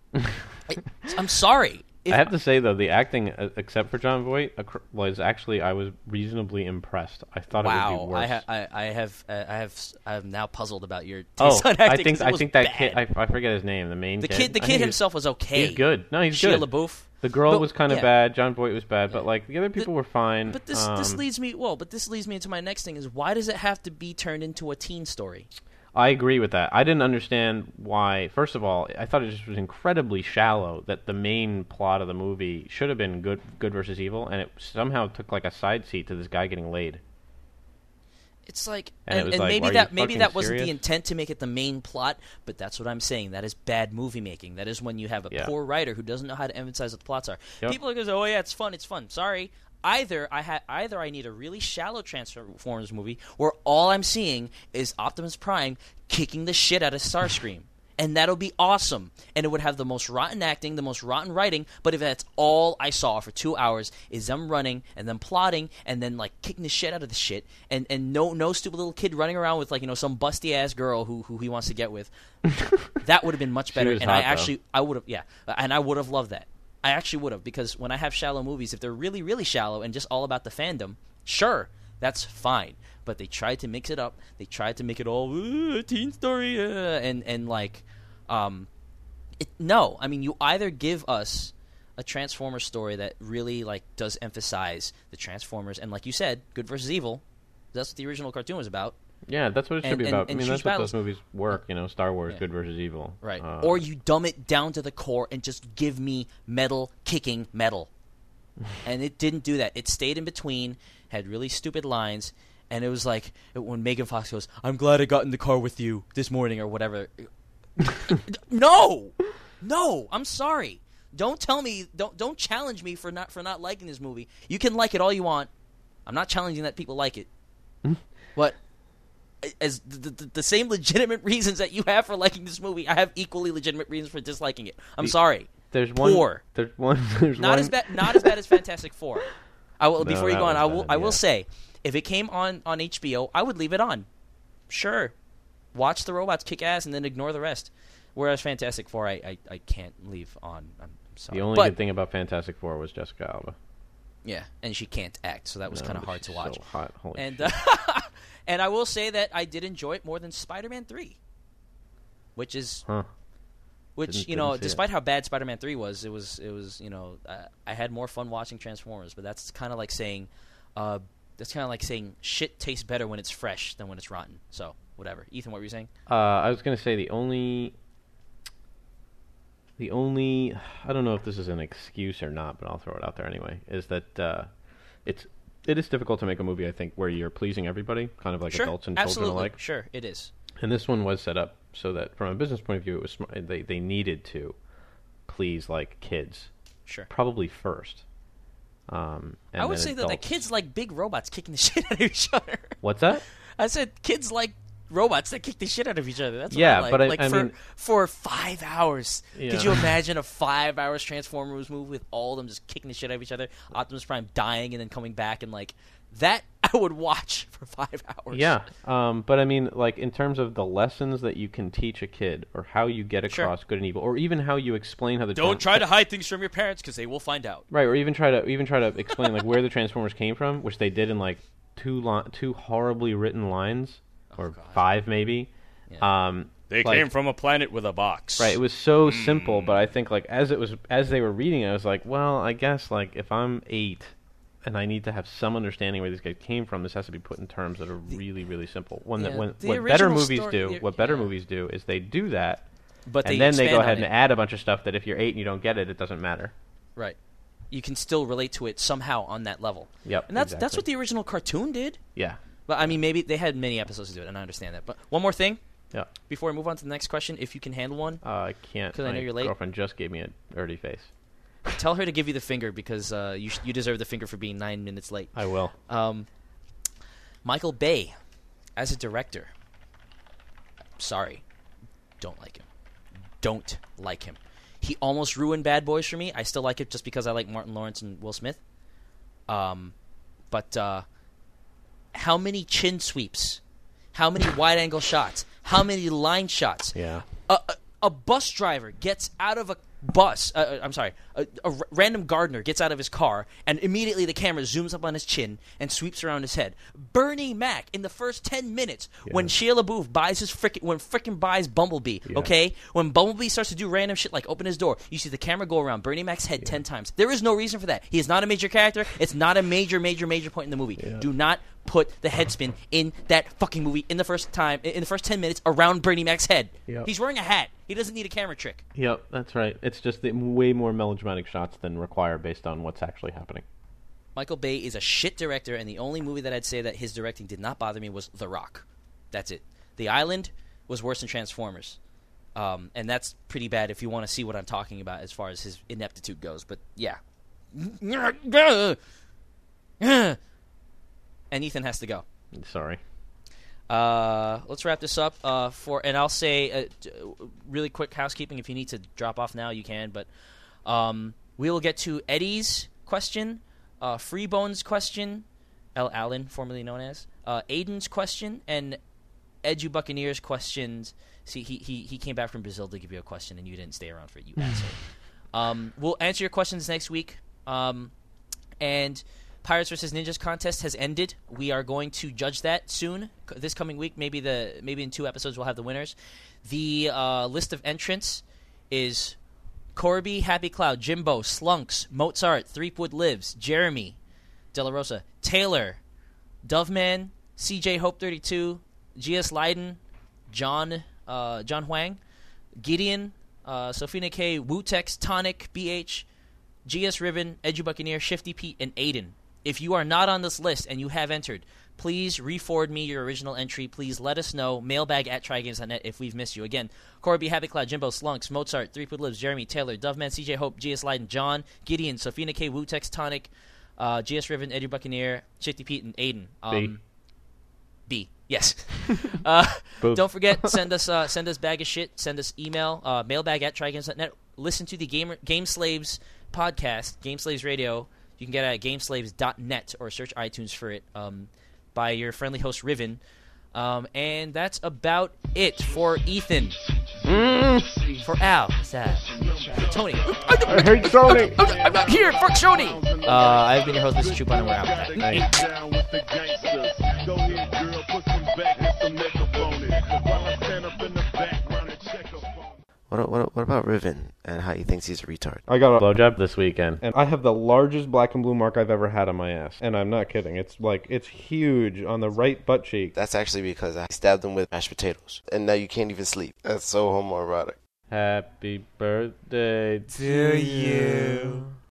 I'm sorry. I have to say, though, the acting, except for Jon Voight, was actually, I was reasonably impressed. I thought it would be worse. I'm now puzzled about your taste on acting. I think that kid, I forget his name, the main kid. The kid himself was okay. He's good. No, he's Shia good. LaBeouf. The girl was kind of bad. Jon Voight was bad, but like the other people were fine. But this leads me into my next thing: is why does it have to be turned into a teen story? I agree with that. I didn't understand why. First of all, I thought it just was incredibly shallow that the main plot of the movie should have been good versus evil, and it somehow took like a side seat to this guy getting laid. It's like, and maybe that wasn't the intent to make it the main plot, but that's what I'm saying. That is bad movie making. That is when you have a poor writer who doesn't know how to emphasize what the plots are. Yep. People are going to say, "Oh yeah, it's fun. Sorry. Either I need a really shallow Transformers movie where all I'm seeing is Optimus Prime kicking the shit out of Starscream. And that'll be awesome. And it would have the most rotten acting, the most rotten writing, but if that's all I saw for 2 hours is them running and them plotting and then like kicking the shit out of the shit and no stupid little kid running around with like, some busty ass girl who he wants to get with, that would have been much better. And I would have loved that. I actually would have, because when I have shallow movies, if they're really, really shallow and just all about the fandom, sure, that's fine. But they tried to mix it up. They tried to make it all a teen story, no. I mean, you either give us a Transformers story that really like does emphasize the Transformers, and like you said, good versus evil. That's what the original cartoon was about. Yeah, that's what it should be about. I mean, that's what those movies work, Star Wars, good versus evil. Right. Or you dumb it down to the core and just give me metal kicking metal. And it didn't do that. It stayed in between, had really stupid lines, and it was like when Megan Fox goes, "I'm glad I got in the car with you this morning," or whatever. No! I'm sorry. Don't tell me, don't challenge me for not liking this movie. You can like it all you want. I'm not challenging that people like it. But as the same legitimate reasons that you have for liking this movie, I have equally legitimate reasons for disliking it. I'm sorry. There's one. Poor. There's one. Not as bad as Fantastic Four. Before you go on, I will say, if it came on HBO, I would leave it on. Sure, watch the robots kick ass and then ignore the rest. Whereas Fantastic Four, I can't leave on. I'm sorry. The only good thing about Fantastic Four was Jessica Alba. Yeah, and she can't act, so that was kind of hard to watch. So hot. Holy and shit. and I will say that I did enjoy it more than Spider-Man 3, which is. Huh. Which despite how bad Spider-Man 3 was, it was I had more fun watching Transformers. But that's kind of like saying, shit tastes better when it's fresh than when it's rotten. So whatever. Ethan, what were you saying? I was going to say the only I don't know if this is an excuse or not, but I'll throw it out there anyway. Is that it is difficult to make a movie, I think, where you're pleasing everybody, kind of like adults and children alike. Sure, it is. And this one was set up so that, from a business point of view, it was smart. They needed to please like kids, sure, probably first. And I would say that the kids like big robots kicking the shit out of each other. What's that? I said kids like robots that kick the shit out of each other. That's what yeah, I like. But I mean, for 5 hours. Yeah. Could you imagine a 5 hours Transformers movie with all of them just kicking the shit out of each other? Optimus Prime dying and then coming back and like that I would watch for 5 hours. Yeah, but I mean, like in terms of the lessons that you can teach a kid, or how you get across good and evil, or even how you explain how the don't try to hide things from your parents because they will find out. Right, or even try to explain like where the Transformers came from, which they did in like two horribly written lines, or 5 maybe. Yeah. They came from a planet with a box. Right, it was so simple, but I think like as they were reading it, I was like, well, I guess like if I'm 8. And I need to have some understanding where these guys came from. This has to be put in terms that are really, really simple. What better movies do is they do that, but and then they go ahead and add a bunch of stuff that if you're 8 and you don't get it, it doesn't matter. Right. You can still relate to it somehow on that level. Yep. And that's what the original cartoon did. Yeah. But I mean, maybe they had many episodes to do it, and I understand that. But one more thing. Yeah. Before we move on to the next question, if you can handle one. I can't. Because I know you're late. My girlfriend just gave me a dirty face. Tell her to give you the finger because you deserve the finger for being 9 minutes late. I will. Michael Bay, as a director, sorry, don't like him. Don't like him. He almost ruined Bad Boys for me. I still like it just because I like Martin Lawrence and Will Smith. But how many chin sweeps? How many wide-angle shots? How many line shots? Yeah. A bus driver gets out of a bus, a random gardener gets out of his car, and immediately the camera zooms up on his chin and sweeps around his head. Bernie Mac, in the first 10 minutes, when Shia LaBeouf buys buys Bumblebee, okay? When Bumblebee starts to do random shit like open his door, you see the camera go around Bernie Mac's head 10 times. There is no reason for that. He is not a major character. It's not a major point in the movie. Yeah. Do not put the headspin in that fucking movie in the first 10 minutes around Bernie Mac's head. Yep. He's wearing a hat. He doesn't need a camera trick. Yep, that's right. It's just way more melodramatic shots than required based on what's actually happening. Michael Bay is a shit director, and the only movie that I'd say that his directing did not bother me was The Rock. That's it. The Island was worse than Transformers. And that's pretty bad if you want to see what I'm talking about as far as his ineptitude goes. But, yeah. And Ethan has to go. Sorry. Let's wrap this up. And I'll say really quick housekeeping. If you need to drop off now, you can. But we will get to Eddie's question, Freebone's question, L. Allen, formerly known as Aiden's question, and Edu Buccaneers questions. See, he came back from Brazil to give you a question, and you didn't stay around for it. You asshole. We'll answer your questions next week. And Pirates vs. Ninjas contest has ended. We are going to judge that soon. This coming week, maybe in 2 episodes, we'll have the winners. The list of entrants is Corby, Happy Cloud, Jimbo, Slunks, Mozart, Threepwood Lives, Jeremy, De La Rosa, Taylor, Doveman, CJ Hope 32, GS Leiden, John Huang, Gideon, Sofina K, Wutex, Tonic, BH, GS Riven, Edu Buccaneer, Shifty Pete, and Aiden. If you are not on this list and you have entered, please re-forward me your original entry. Please let us know. Mailbag@trygames.net if we've missed you. Again, Corby, Happy Cloud, Jimbo, Slunks, Mozart, Threepwood Lives, Jeremy, Taylor, Doveman, CJ Hope, GS Leiden, John, Gideon, Sofina K, Wutex, Tonic, GS Riven, Edu Buccaneer, Shifty Pete, and Aiden. B. Yes. Don't forget, send us bag of shit. Send us email, mailbag@trygames.net. Listen to the Game Slaves podcast, Game Slaves Radio. You can get it at gameslaves.net or search iTunes for it by your friendly host, Riven. And that's about it for Ethan. For Al. What's that? For Tony. I hate Tony. I'm not here. Fuck Tony. I've been your host, Mr. Chupon, and we're out. What about Riven and how he thinks he's a retard? I got a blowjob this weekend, and I have the largest black and blue mark I've ever had on my ass, and I'm not kidding. It's huge on the right butt cheek. That's actually because I stabbed him with mashed potatoes, and now you can't even sleep. That's so homoerotic. Happy birthday to you.